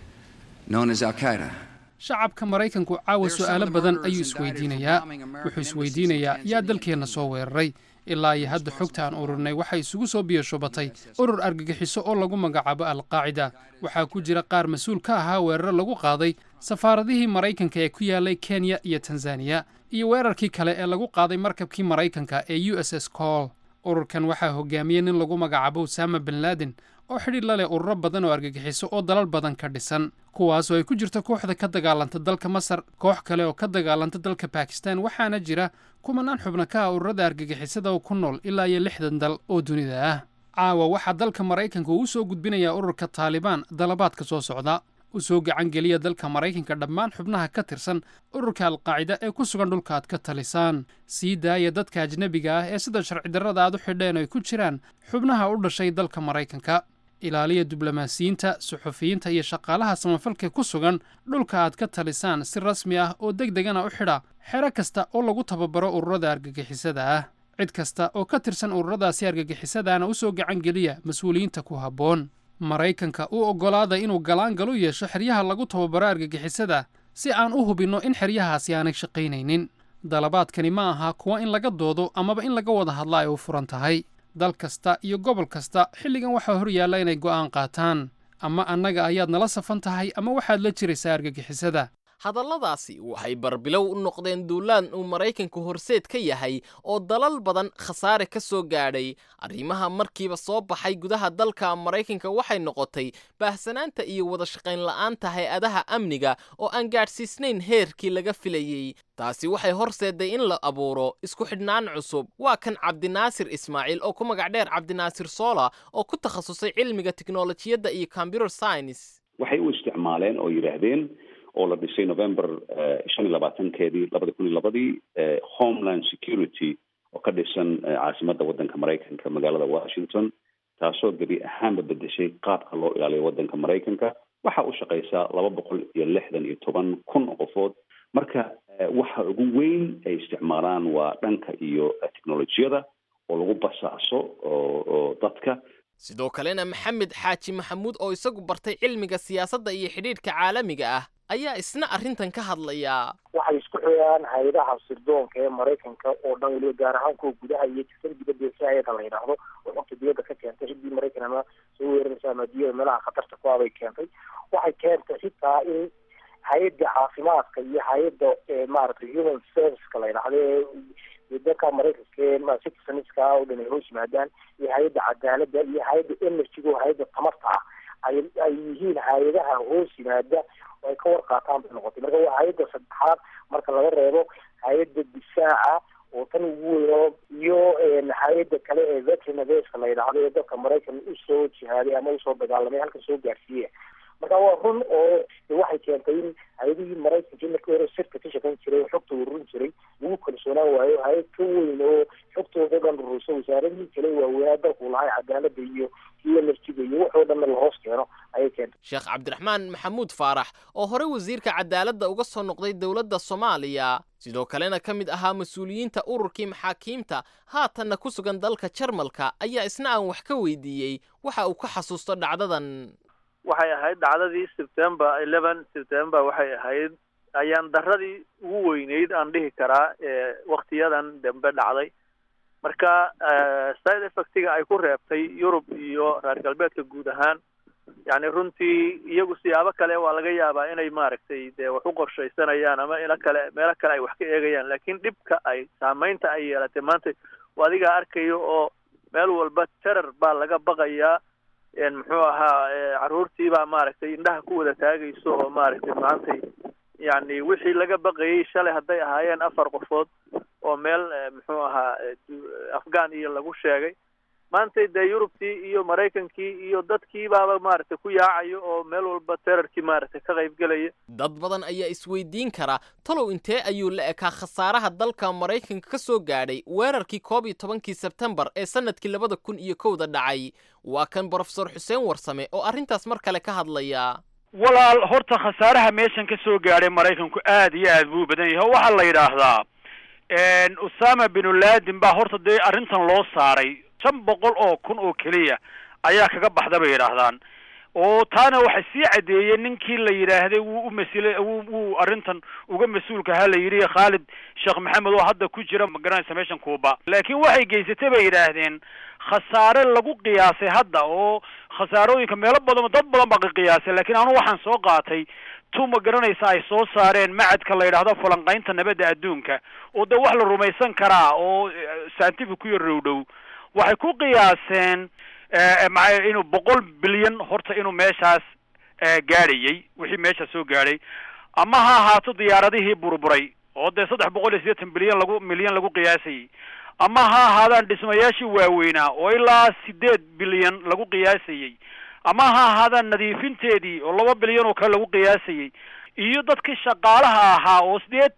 known as Al-Qaeda. shacabka Maraykanku caawa su'aalo badan ayuu isweydiinayaa wuxuu isweydiinayaa yaa dalkeena soo weeraray ilaa iyo hadda xogta aan ururnay waxay isugu soo biyashobatay urur argagixiso oo lagu magacaabo al-qaacida waxaa ku jira qaar mas'uul ka ahaa weerar lagu qaaday safaaradihii Maraykanka ee ku yaalay Kenya iyo Tanzania iyo weerarkii kale ee lagu qaaday markabkii Maraykanka ee USS Cole ururkan waxaa hogaamiyay nin lagu magacaabo Usama bin Laden oo xidhiidh la leh ururo badan oo argagixiso oo dalal badan ka dhisan kuwaas oo ay ku jirto kooxda ka dagaalanta dalka Masar koox kale oo ka dagaalanta dalka Pakistan waxaana jira kumanaan xubno ka ah ururada argagixisada oo ku nool ilaa iyo 60 dal oo dunida ah caawa waxaa dalka Maraykanka uu soo gudbinayaa ururka Taliban dalabaadka soo socda u soo gacan geliya dalka Maraykanka dhammaan xubnaha ka tirsan ururka al-qaacida ee ku sugan dhulka aad ka talisaan sii daaya dadka ajnabiga ah ee sida sharci darrada aad u xidheen ay ku jiraan xubnaha u dhashay dalka Maraykanka ilaaliya diblomaasiyiinta suxufiyiinta iyo shaqaalaha samafalka ku sugan dhulka aad ka talisaan si rasmi ah oo degdegana u xidha xero kasta oo lagu tababaro ururada argagixisada ah cid kasta oo ka tirsan ururadaasi argagixisadaana u soo gacan geliya mas'uuliyiinta ku habboon Maraykanka uu ogolaada inuu galaangal u yeesho xeryaha lagu tababaro argagixisada si aan u hubinno in xeryahaasi aanay shaqaynaynin dalabaadkani ma aha kuwa in laga doodo amaba in laga wada hadla ay u furan tahay dal kasta iyo gobol kasta xilligan waxaa hor yaalla inay go'aan qaataan ama annaga ayaad nala safan tahay ama waxaad la jiraysaa argagixisada hadalladaasi waxay barbilow u noqdeen duulaan uu Maraykanku horseed ka yahay oo dalal badan khasaare ka soo gaadhay arrimaha markiiba soo baxay gudaha dalka Maraykanka waxay noqotay baahsanaanta iyo wada shaqayn la'aanta hay'adaha amniga oo aan gaadhsiisnayn heerkii laga filayay taasi waxay horseeday in la abuuro isku xidhnaan cusub waa kan Cabdinaasir Ismaaciil oo ku magac dheer Cabdinaasir Sola oo ku takhasusay cilmiga tiknoolajiyadda iyo computer science waxay u isticmaaleen oo yiraahdeen oo la dhisay November 25-keedii 2002 Homeland Security oo ka dhisan caasimadda waddanka maraykanka magaalada washington, taasoo gebi ahaanba bedeshay qaabka loo ilaaliyo waddanka maraykanka. waxa u shaqeysaa 260,000 oo qofood. marka waxa ugu weyn ay isticmaalaan waa dhanka iyo teknolojiyada oo lagu basaaso oo dadka. sidoo kalena maxamed xaaji maxamuud oo isagu bartay cilmiga siyaasadda iyo xidhiidhka caalamiga ah ayaa isna arrintan ka hadlaya. waxay isku xidhaan hay'adaha sirdoonka ee maraykanka oo dhan, weliba gaar ahaan kuwa gudaha iyo tirsan dibadda hay'ada la yidhaahdo oo xogta dibadda ka keentay ciddii maraykan ama soo weeraraysa ama diyada meelaha khatarta ku abay keentay. waxay keentay xitaa in hay-adda caafimaadka iyo hay-adda maaragtay human serviceka la yidhaahdo ee dalka maraykanka citizenska oo dhan ay hoos yimaadaan, iyo hay-adda cadaaladda iyo hay-adda energyga oo hay-adda tamarta ah ay yihiin hay-adaha hoos yimaada oo ay ka warqaataan bay noqotay. marka waa hay-adda saddexaad marka laga reebo hay-adda difaaca oo tan ugu weyn iyo hay-adda kale ee veteran affairs la yidhaahdo ee dalka maraykan usoo jihaaday ama usoo dagaalamay halka soo gaarsiiye. marka waa run oo waxay keentay in hay-adihii maraykanka markii hore sirta ka shaqayn jiray, xogta ururin jiray, lagu kalsoonaan waayo hay-ad ka weyn oo xogtooda dhan urursa wasaaradihii kale waaweynaa dalku lahay cadaaladda iyo energyga iyo waxoo dhanna lahoos keeno ayay keentay. sheekh cabdiraxmaan maxamuud faarax oo hore wasiirka cadaaladda uga soo noqday dowladda soomaaliya, sidoo kalena ka mid ahaa mas-uuliyiinta ururkii maxaakiimta haatanna ku sugan dalka jarmalka, ayaa isna aan wax ka weydiiyey waxa uu ka xasuusto dhacdadan. waxay ahayd dhacdadii September 11 September waxay ahayd ayaan daradii ugu weyneyd aan dhihi karaa waqtiyadan dambe dhacday. marka side effectiga ay ku reebtay Europe iyo reer galbeedka guud ahaan, yani runtii iyagu siyaabo kale waa laga yaabaa inay maaragtay wax u qorshaysanayaan ama meelo kale ay wax ka eegayaan, laakiin dhibka ay saameynta ay yeelatay maanta waa adiga arkayo oo meel walba terror baa laga baqayaa. muxuu ahaa caruurtii baa maaragtay indhaha ku wada taagayso oo maaragtay maanta yani wixii laga baqayay shalay hadday ahaayeen 4 qofood oo meel muxuu ahaa Afghan iyo lagu sheegay, maanta Yurubtii iyo Mareykankii iyo dadkii baa maaragtay ku yaacayo oo meel walba terrorkii maaragtay ka qayb galaya. dad badan ayaa isweydiin kara talow intee ayuu la ekaa khasaaraha dalka Mareykanka ka soo gaadhay weerarkii 11 September ee sanadkii 2001 dhacay. waa kan Professor Xuseen Warsame oo arrintaas mar kale ka hadlaya. walaal horta khasaaraha meeshan ka soo gaadhay Mareykanku aad iyo aad buu badan yahay. waxa la yiraahdaa Osama bin Laden baa horta arrintan loo saaray 500,000 oo kaliya ayaa kaga baxda bay yiraahdaan, oo taana waxa sii cadeeyay ninkii la yiraahday uu arrintan uga mas'uulka ahaa la yiri Khalid Sheekh Maxamed oo hadda ku jira magaranaysa meeshan Kuuba. laakiin waxay geysatay bay yiraahdeen khasaare lagu qiyaasay hadda oo khasaarooyinka meelo badan dad badan baa qiyaasay, laakiin anu waxaan soo qaatay tuma garanaysa ay soo saareen macadka la yiraahdo falanqaynta nabadda adduunka oo wax la rumaysan karaa oo scientific ku yarowdhow. waxay ku qiyaaseen inuu 100 bilyan horta inuu meeshaas gaarayay wixii meesha soo gaaray, ama ha ahaato diyaaradihii burburay oo 380 milyan lagu qiyaasay, ama ha ahaadaan dhismayaashii waaweynaa oo ilaa 8 bilyan lagu qiyaasayay, ama ha ahaadaan nadiifinteedii oo 2 bilyan oo kale lagu qiyaasayay, iyo dadkii shaqaalaha ahaa oo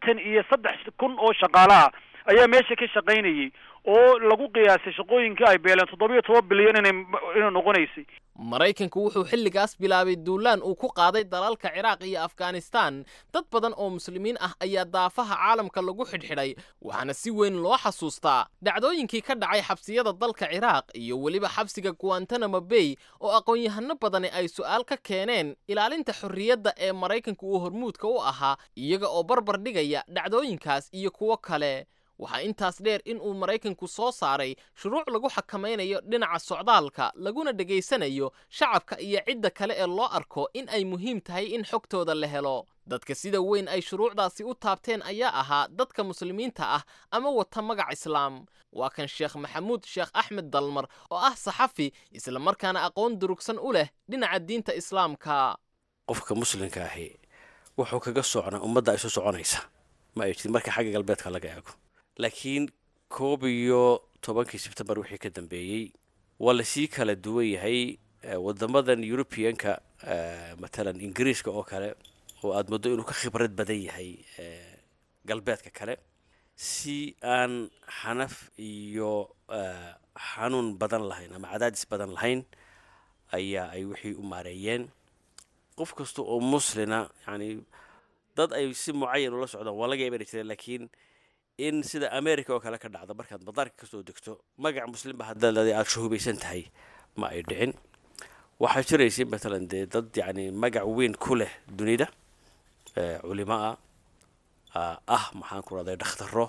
83,000 oo shaqaalaha ayaa meesha ka shaqaynayay oo lagu qiyaasay shaqooyinkii ay beeleen 17 bilyan inay noqonaysay. Mareykanku wuxuu xilligaas bilaabay duulaan uu ku qaaday dalalka Ciraaq iyo Afghanistan. dad badan oo muslimiin ah ayaa daafaha caalamka lagu xidhxidhay, waxaana si weyn loo xasuustaa dhacdooyinkii ka dhacay xabsiyada dalka Ciraaq iyo weliba xabsiga Guantanamo Bay oo aqoon-yahano badani ay su'aal ka keeneen ilaalinta xorriyadda ee Mareykanku uu hormuudka u ahaa, iyaga oo barbar dhigaya dhacdooyinkaas iyo kuwo kale. waxaa intaas dheer in uu Mareykanku soo saaray shuruuc lagu xakameynayo dhinaca socdaalka, laguna dhageysanayo shacabka iyo cidda kale ee loo arko in ay muhiim tahay in xogtooda la helo. dadka sida weyn ay shuruucdaasi u taabteen ayaa ahaa dadka muslimiinta ah ama wata magac islaam. waa kan Sheekh Maxamuud Sheekh Axmed Dalmar oo ah saxafi isla markaana aqoon durugsan u leh dhinaca diinta islaamka. qofka muslimka ahi wuxuu kaga socnaa ummadda ay soo soconaysa ma ay marka xagga galbeedka laga eego, laakiin 11 September wixii ka dambeeyay waa la sii kala duwan yahay. wadamadan Europeanka matalan Ingiriiska oo kale oo aad moodo inuu ka khibrad badan yahay galbeedka kale, si aan xanaf iyo xanuun badan lahayn ama cadaadis badan lahayn ayaa ay wixii u maareeyeen. qof kasta oo muslina yani dad ay si mucayan ula socdaan waa laga iman jireen, laakiin in sida america oo kale ka dhacdo markaad madaarka kasoo degto magac muslim ba haddaad aad shuhubaysan tahay ma ay dhicin. waxaa jiraysay matalan dee dad yani magac weyn ku leh dunida, culimo maxaan ku raday dhakhtaro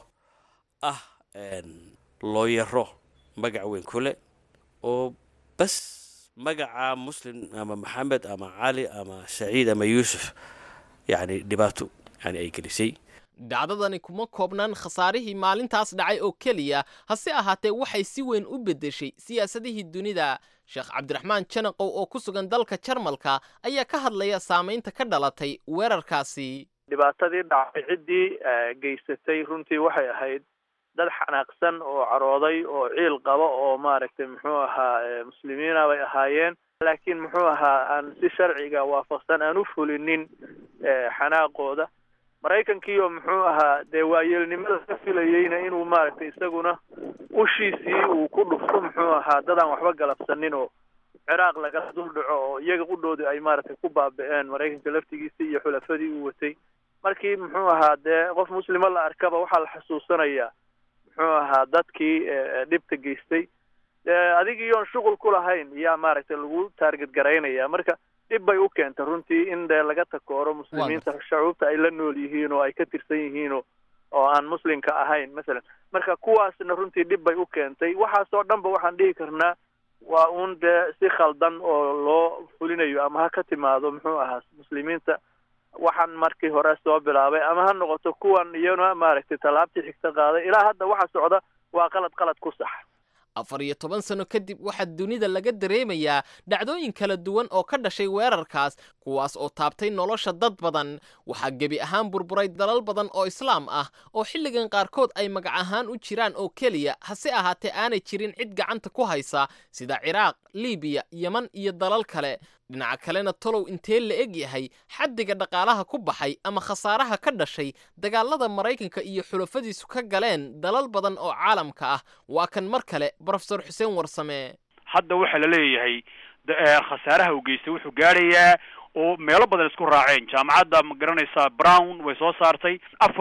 looyaro magac weyn ku leh oo bas magaca muslim ama maxamed ama cali ama saciid ama yuusuf yani dhibaato yani ay gelisay. dhacdadani kuma koobnaan khasaarihii maalintaas dhacay oo keliya, hase ahaatee waxay si weyn u beddeshay siyaasadihii dunida. sheekh cabdiraxmaan janaqow oo ku sugan dalka jarmalka ayaa ka hadlaya saamaynta ka dhalatay weerarkaasi. dhibaatadii dhacay ciddii geysatay runtii waxay ahayd dad xanaaqsan oo carooday oo ciil qaba oo maaragtay muxuu ahaa muslimiina bay ahaayeen, laakiin muxuu ahaa aan si sharciga waafaqsan aan u fulinin xanaaqooda. maraykankii oo muxuu ahaa dee waayeelnimada ka filayeyna inuu maaragtay isaguna ushiisii uu ku dhufto muxuu ahaa dadaan waxba galabsanin oo ciraaq laga dul dhaco oo iyaga qudhoodii ay maaragtay ku baaba'een maraykanka laftigiisii iyo xulafadii uu watay. markii muxuu ahaa dee qof muslima la arkaba waxaa la xusuusanayaa muxuu ahaa dadkii dhibta geystay. adigiiyoon shuqul ku lahayn yaa maaragtay lagu taarget garaynaya. marka dhib bay u keentay runtii in dee laga takooro muslimiinta shacuubta ay la nool yihiin oo ay ka tirsan yihiin oo aan muslimka ahayn masalan. marka kuwaasna runtii dhib bay u keentay. waxaasoo dhanba waxaan dhihi karnaa waa uun dee si khaldan oo loo fulinayo ama ha ka timaado muxuu ahaa muslimiinta waxaan markii hore soo bilaabay ama ha noqoto kuwan iyana maaragtay tallaabtii xigta qaaday. ilaa hadda waxa socda waa qalad ku sax. 14 sano kadib waxaa dunida laga dareemayaa dhacdooyin kala duwan oo ka dhashay weerarkaas, kuwaas oo taabtay nolosha dad badan. waxaa gebi ahaan burburay dalal badan oo islaam ah oo xilligan qaarkood ay magac ahaan u jiraan oo keliya, hase ahaatee aanay jirin cid gacanta ku haysa sida ciraaq, liibiya, yeman iyo dalal kale. dhinaca kalena tolow intee la eg yahay xaddiga dhaqaalaha ku baxay ama khasaaraha ka dhashay dagaalada maraykanka iyo xulafadiisu ka galeen dalal badan oo caalamka ah. waa kan mar kale brofesor xuseen warsame. hadda waxaa la leeyahay khasaaraha uu geystay wuxuu gaadhayaa oo meelo badan isku raaceen. jaamacadda ma garanaysaa brown way soo saartay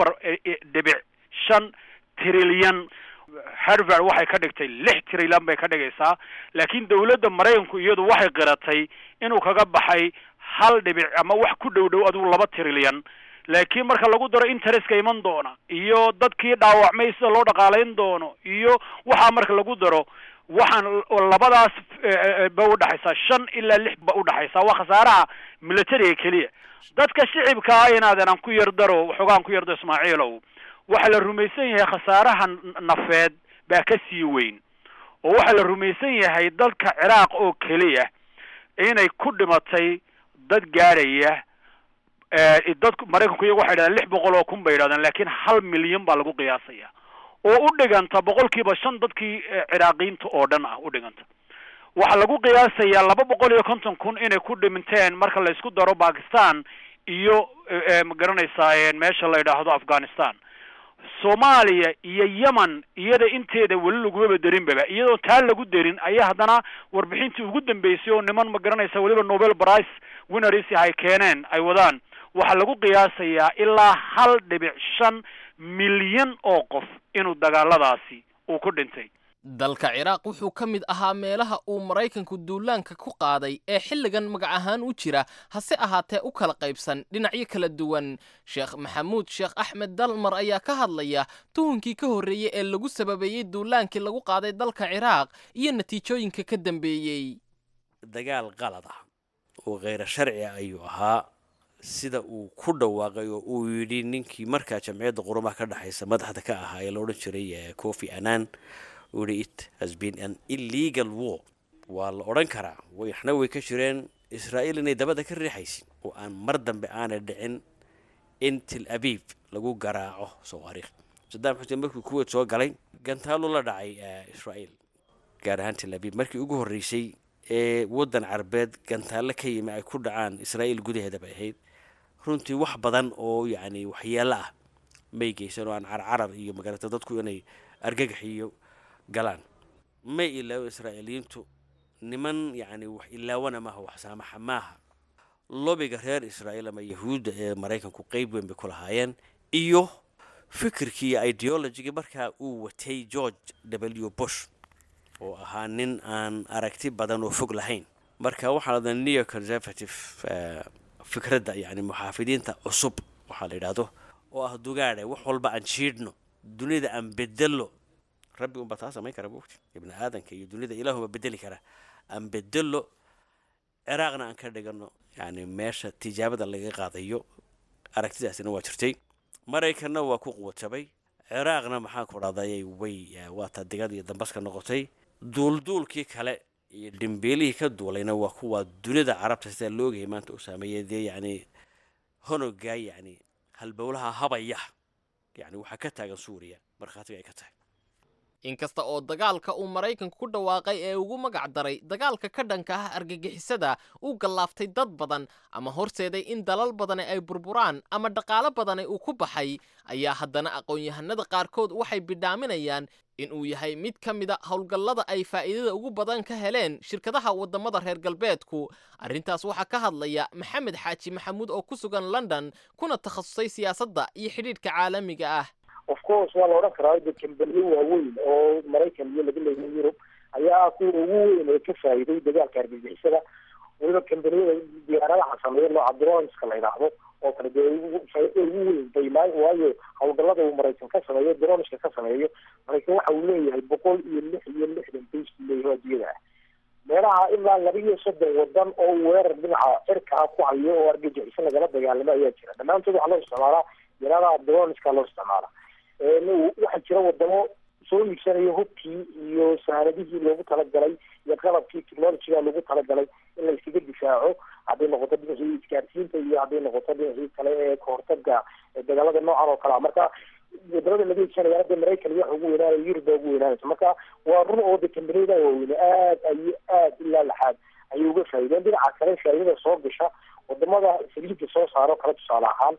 4.5 trilyan. harvard waxay ka dhigtay 6 trilyan bay ka dhigaysaa, laakiin dawladda maraykanku iyadu waxay qiratay inuu kaga baxay 1 ama wax ku dhow adigu 2 trilyan. laakiin marka lagu daro interestka iman doona iyo dadkii dhaawacmay sida loo dhaqaalayn doono iyo waxaa marka lagu daro waxaan labadaas ba u dhaxaysaa 5 ilaa 6 ba u dhaxaysaa. waa khasaaraha militariga keliya. dadka shicibka ah inaadan ku yardaro waxoogaan ku yardo Ismaaciilow, waxaa la rumaysan yahay khasaaraha nafeed baa ka sii weyn, oo waxaa la rumaysan yahay dalka ciraaq oo keliya inay ku dhimatay dad gaaraya dadku maraykanku iyagu waxay dhahdeen 600 oo kun bay yidhahdeen, laakiin 1 milyan baa lagu qiyaasaya oo u dhiganta 5% dadkii ciraaqiyiinta oo dhan ah u dhiganta. waxaa lagu qiyaasayaa 250 kun inay ku dhiminteen marka la isku daro Pakistan iyo ma garanaysaa meesha la yidhaahdo Afghanistan. Soomaaliya iyo Yemen iyada inteeda wali laguma darinba, iyadoo taa lagu darin ayaa haddana warbixintii ugu dambeysay oo niman ma garanaysaa waliba Nobel Prize winners ay keeneen ay wadaan, waxaa lagu qiyaasayaa ilaa 1.5 milyan oo qof inuu dagaaladaasi uu ku dhintay. dalka ciraaq wuxuu ka mid ahaa meelaha uu maraykanku duulaanka ku qaaday ee xilligan magac ahaan u jira, hase ahaatee u kala qaybsan dhinacyo kala duwan. sheekh maxamuud sheekh axmed dalmar ayaa ka hadlaya tuhunkii ka horreeyey ee lagu sababeeyey duulaankii lagu qaaday dalka ciraaq iyo natiijooyinka ka dambeeyey. dagaal qalad ah oo kheyr sharci ah ayuu ahaa, sida uu ku dhawaaqay oo uu yidhi ninkii markaa jamciyadda qurumaha ka dhaxaysa madaxda ka ahaa ee la odhan jiray Kofi Annan. It has been an illegal war. waa la odhan karaa waxna way ka jireen Israa'iil inay dabada ka riixaysin oo aan mar dambe aanay dhicin in Tel Aviv lagu garaaco sawaariikh. Saddam Hussein markuu Kuwait soo galay gantaalo la dhacay Israa'iil gaar ahaan Tel Aviv markii ugu horreysay ee waddan Carbeed gantaalo ka yimi ay ku dhacaan Israa'iil gudaheeda bay ahayd. runtii wax badan oo yani waxyeelo ah may geysan oo aan carcarar iyo magarata dadku inay argagax iyo galaan may ilaawo israa'iiliyiintu niman yacni wax ilaawana maaha wax saamaxa maaha lobiga reer israa'iil ama yahuudda ee maraykanku qayb weyn bay ku lahaayeen iyo fikirkii iyo ideologigii markaa uu watay George W. Bush oo ahaa nin aan aragti badan oo fog lahayn marka waxaa la neo conservative fikradda yacni muxaafidiinta cusub waxaa la yidhaahdo oo ah dugaadhe wax walba aan jiidhno dunida aan bedelo rabbi unba taa samayn kara buugti ibni aadanka iyo dunida ilaahuba bedeli kara aan bedelo ciraaqna aan ka dhigano yacni meesha tijaabada laga qaadayo aragtidaasina waa jirtay maraykanna waa ku quwajabay ciraaqna maxaa ku dhadayay way waa ta digad iyo dambaska noqotay duulduulkii kale iyo dhimbeelihii ka duulayna waa kuwa dunida carabta sida loo ogyahay maanta u saameeyay dee yacni honogaa yacni halbowlaha habaya yacni waxaa ka taagan suuriya markhaatiga ay ka tahay inkasta oo dagaalka uu maraykanku ku dhawaaqay ee ugu magac daray dagaalka ka dhanka ah argagixisada uu gallaaftay dad badan ama horseeday in dalal badani ay burburaan ama dhaqaalo badani uu ku baxay ayaa haddana aqoon-yahanada qaarkood waxay bidhaaminayaan in uu yahay mid ka mida howlgallada ay faa'iidada ugu badan ka heleen shirkadaha waddamada reer galbeedku arrintaas waxaa ka hadlaya maxamed xaaji maxamuud oo ku sugan london kuna takhasusay siyaasadda iyo xidhiidhka caalamiga ah of course waa la odhan karaa de kambaniyo waaweyn oo maraykan iyo laga leeyahay yurub ayaa kuwa ugu weyn ee ka faa'iiday dagaalka argagixisada weliba kambaniyada diyaaradaha sameeya nooca dronska la yidhaahdo oo kale dee faa'iido ugu weyn baymaan waayo howlgallada uu maraykan ka sameeyo dronska ka sameeyo maraykan waxa uu leeyahay 166 base buu leeyahay adiyada ah meelaha ilaa 230 wadan oo weerar dhinaca cirka ah ku hayo oo argagixisa lagala dagaalamo ayaa jira dhammaantood waxaa loo isticmaalaa diyaaradaha dronska loo isticmaalaa waxaa jira wadamo soo iibsanaya hubkii iyo sahaaradihii loogu talagalay iyo qalabkii technologyga loogu talagalay in la iskaga difaaco hadday noqoto dhinacii isgaarsiinta iyo hadday noqoto dhinacii kale ee kahortaga dagaalada noocan oo kalea marka wadamada laga iibsanaya hadda maraykan iyo waxa ugu weynaanaya yurub baa ugu weynaanaysa marka waa run oo de kambaniyada waaweyne aad ilaa laxaad ayay uga faa'iideen dhinaca kale faa'iidada soo gasha wadamada saliidda soo saaro kale tusaale ahaan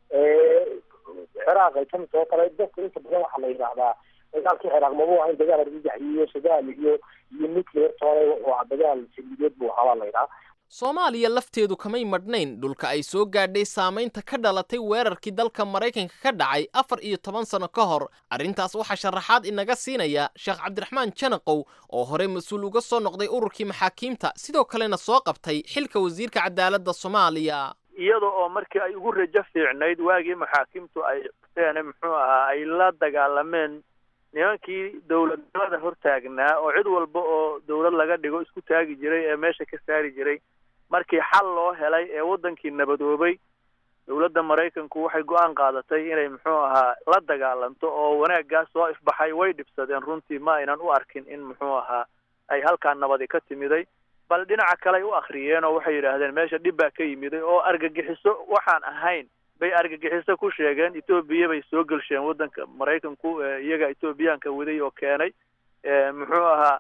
ciraaq ay kamid oo kale dadka inta badan waxaa la yidhaahdaa dagaalkii ciraaq mabuu ahayn dagaal argagax iyo sagaal iyo nuclear toole waa dagaal saliideed buu ahaa la yidhaha soomaaliya lafteedu kamay madhnayn dhulka ay soo gaadhay saamaynta ka dhalatay weerarkii dalka maraykanka ka dhacay 14 sano ka hor arrintaas waxaa sharaxaad inaga siinaya sheekh cabdiraxmaan janaqow oo hore mas-uul uga soo noqday ururkii maxaakiimta sidoo kalena soo qabtay xilka wasiirka cadaaladda soomaaliya iyada oo markii ay ugu rajo fiicnayd waagii maxaakiimtu ay qabteen muxuu ahaa ay la dagaalameen nimankii dowladnimada hortaagnaa oo cid walba oo dowlad laga dhigo isku taagi jiray ee meesha ka saari jiray markii xal loo helay ee waddankii nabadoobay dowladda maraykanku waxay go-aan qaadatay inay muxuu ahaa la dagaalanto oo wanaaggaas soo ifbaxay way dhibsadeen runtii ma aynan u arkin in muxuu ahaa ay halkaa nabadi ka timiday bal dhinaca kale ay u akhriyeen oo waxay yidhaahdeen meesha dhib baa ka yimiday oo argagixiso waxaan ahayn bay argagixiso ku sheegeen etoobiya bay soo gelsheen waddanka maraykanku iyaga etoobiyaanka waday oo keenay muxuu ahaa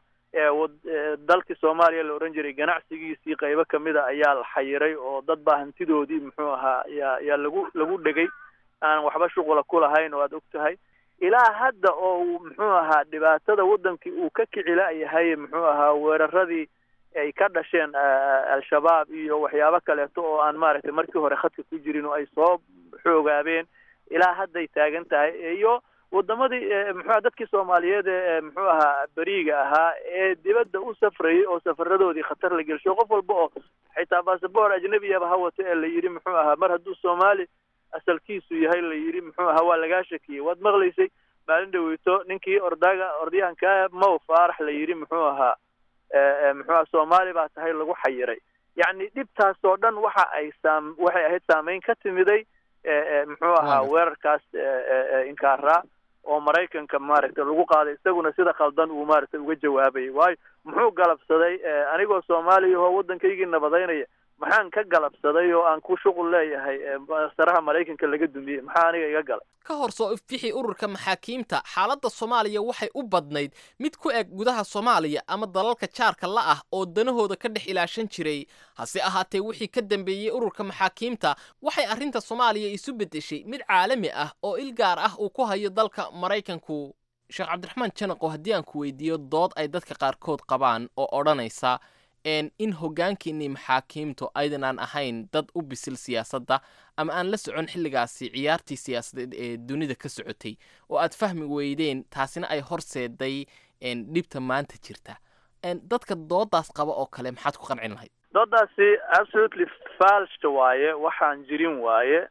dalkii soomaaliya la odhan jiray ganacsigiisii qaybo kamida ayaa la xayiray oo dad baa hantidoodii muxuu ahaa yaa lagu dhegay aan waxba shuqula ku lahayn oo aad og tahay ilaa hadda oo muxuu ahaa dhibaatada waddankii uu ka kicila yahay muxuu ahaa weeraradii ay ka dhasheen al-shabaab iyo waxyaabo kaleeto oo aan maaragtay markii hore khadka ku jirin oo ay soo xoogaabeen ilaa hadday taagan tahay iyo wadamadii muxuu dadkii Soomaaliyeed muxuu ahaa bariiga ahaa ee dibadda u safrayay oo safaradoodii khatar la gelsho qof walba oo xitaa passport ajnabi ah hawato ee la yiri muxuu ahaa mar hadduu Soomaali asalkiisu yahay la yiri muxuu ahaa waa laga shakiyay wad maqlaysay maalin dhaweyto ninkii ordiyahanka Mo Faarax la yiri muxuu ahaa muxuu Soomaali baa tahay lagu xayiray yani dhibtaas oo dhan waxay ahayd saameyn ka timiday muxuu ahaa weerarkaas inkaara oo Mareykanka maaragtay lagu qaaday isaguna sida khaldan uu maaragtay uga jawaabay waayo muxuu galabsaday anigoo Soomaaliya oo waddankaygii nabadeynaya maxaan ka galabsaday oo aan ku shuqul leeyahay saraha maraykanka laga dumiyey maxaa aniga iga galay ka hor soo ifbixi ururka maxaakiimta xaaladda soomaaliya waxay u badnayd mid ku eg gudaha soomaaliya ama dalalka jaarka la ah oo danahooda ka dhex ilaashan jiray hase ahaatee wixii ka dambeeyey ururka maxaakiimta waxay arrinta soomaaliya isu beddeshay mid caalami ah oo il gaar ah uu ku hayo dalka maraykanku sheekh cabdiraxmaan janaqo haddii aan ku weydiiyo dood ay dadka qaarkood qabaan oo odhanaysa in hoggaankiinnii maxaakiimtu aydanaan ahayn dad u bisil siyaasadda ama aan la socon xilligaasi ciyaartii siyaasadeed ee dunida ka socotay oo aad fahmi weydeen taasina ay horseeday dhibta maanta jirta dadka doodaas qaba oo kale maxaad ku qancin lahayd doodaasi absolutely falsha waaye waxaan jirin waaye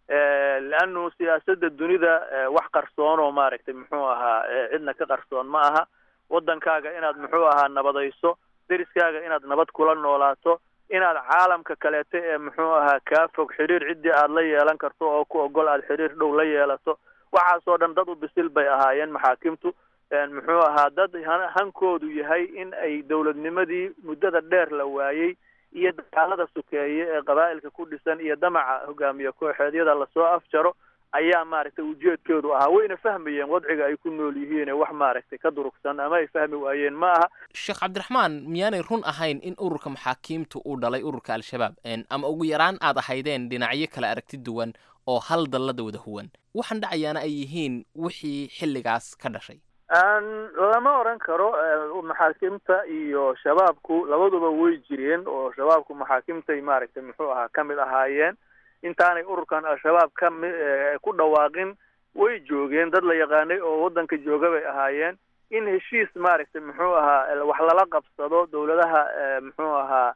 leannu siyaasadda dunida wax qarsoon oo maaragtay muxuu ahaa cidna ka qarsoon ma aha waddankaaga inaad muxuu ahaa nabadayso deriskaaga inaad nabad kula noolaato inaad caalamka kaleeto ee muxuu ahaa kaa fog xiriir ciddii aad la yeelan karto oo ku ogol aad xiriir dhow la yeelato waxaasoo dhan dad u bisil bay ahaayeen maxaakimtu muxuu ahaa dad hankoodu yahay in ay dowladnimadii muddada dheer la waayey iyo dagaalada sokeeye ee qabaa'ilka ku dhisan iyo damaca hogaamiye kooxeedyada lasoo afjaro ayaa maaragtay ujeedkoodu ahaa wayna fahmayeen wadciga ay ku nool yihiin wax maaragtay ka durugsan ama ay fahmi waayeen ma aha sheekh cabdiraxmaan miyaanay run ahayn in ururka maxaakiimtu uu dhalay ururka al-shabaab ama ugu yaraan aad ahaydeen dhinacyo kala aragti duwan oo hal dallada wada huwan waxaan dhacayaana ay yihiin wixii xilligaas ka dhashay lama oran karo maxaakiimta iyo shabaabku labaduba way jireen oo shabaabku maxaakiimtay maaragtay muxuu ahaa ka mid ahaayeen intaanay ururkan al-shabaab ku dhawaaqin way joogeen dad la yaqaanay oo waddanka jooga bay ahaayeen in heshiis maaragtay muxuu ahaa wax lala qabsado dowladaha muxuu ahaa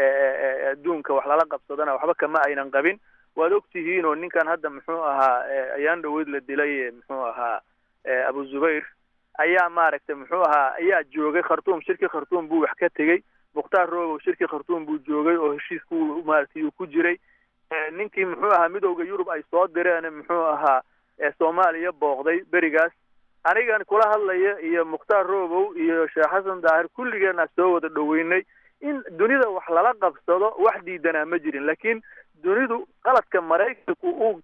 adduunka wax lala qabsadona waxba kama aynan qabin waad ogtihiin oo ninkan hadda muxuu ahaa ayaan dhaweyd la dilay muxuu ahaa abu zubayr ayaa maaragtay muxuu ahaa ayaa joogay khartuum shirki khartuum buu wax ka tegey mukhtaar roobow shirki khartuum buu joogay oo heshiisku maaragtay uu ku jiray ninkii muxuu ahaa midowda yurub ay soo direen muxuu ahaa soomaaliya booqday berigaas anigan kula hadlaya iyo mukhtaar roobow iyo sheekh xasan daahir kulligeena soo wada dhoweynay in dunida wax lala qabsado wax diidanaa ma jirin laakiin dunidu qaladka maraykanku uu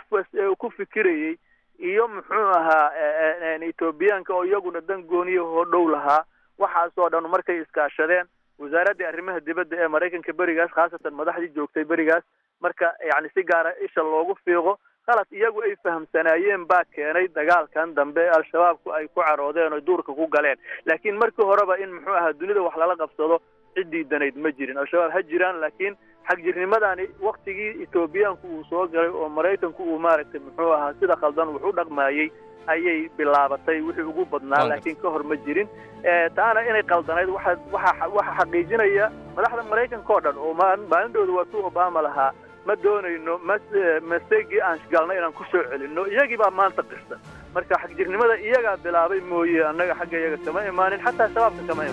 ku fikirayey iyo muxuu ahaa etoobiyaanka oo iyaguna dan gooniyahoo dhow lahaa waxaasoo dhan markay iskaashadeen wasaaraddii arrimaha dibadda ee maraykanka berigaas khaasatan madaxdii joogtay berigaas marka yacni si gaara isha loogu fiiqo qalad iyagu ay fahamsanaayeen baa keenay dagaalkan dambe al-shabaabku ay ku caroodeen oo duurka ku galeen laakiin markii horeba in muxuu ahaa dunida wax lala qabsado ciddii danayd ma jirin al-shabaab ha jiraan laakiin xagjirnimadani waktigii etoobiyaanku uu soo galay oo maraykanku uu maaragtay muxuu ahaa sida khaldan wax u dhaqmaayey ayay bilaabatay wixii ugu badnaa laakiin ka hor ma jirin taana inay qaldanayd waxa xaqiijinaya madaxda maraykanka oo dhan oo maalindooda waa tu obama lahaa ma doonayno mastegii aan galna inaan ku soo celinno iyagii baa maanta qirsan marka xagjirnimada iyagaa bilaabay mooye annaga xagga iyaga kama imaanin xataa shabaabka kama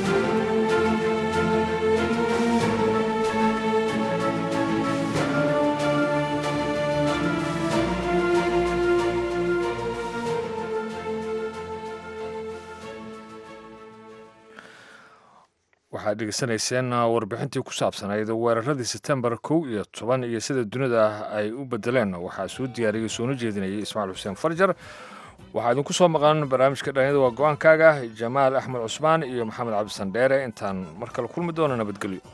imaanin waxaad dhegeysanayseen warbixintii ku saabsanayd weeraradii September 11 iyo sida dunida ay u bedeleen waxaa soo diyaariyay soona jeedinayay Ismaaciil Xuseen Farjar waxaa idinku soo maqan barnaamijka dhalinyarada waa go'aankaaga Jamaal Axmed Cusmaan iyo Maxamed Cabdi Sandheere intaan mar kale kulmi doono nabadgelyo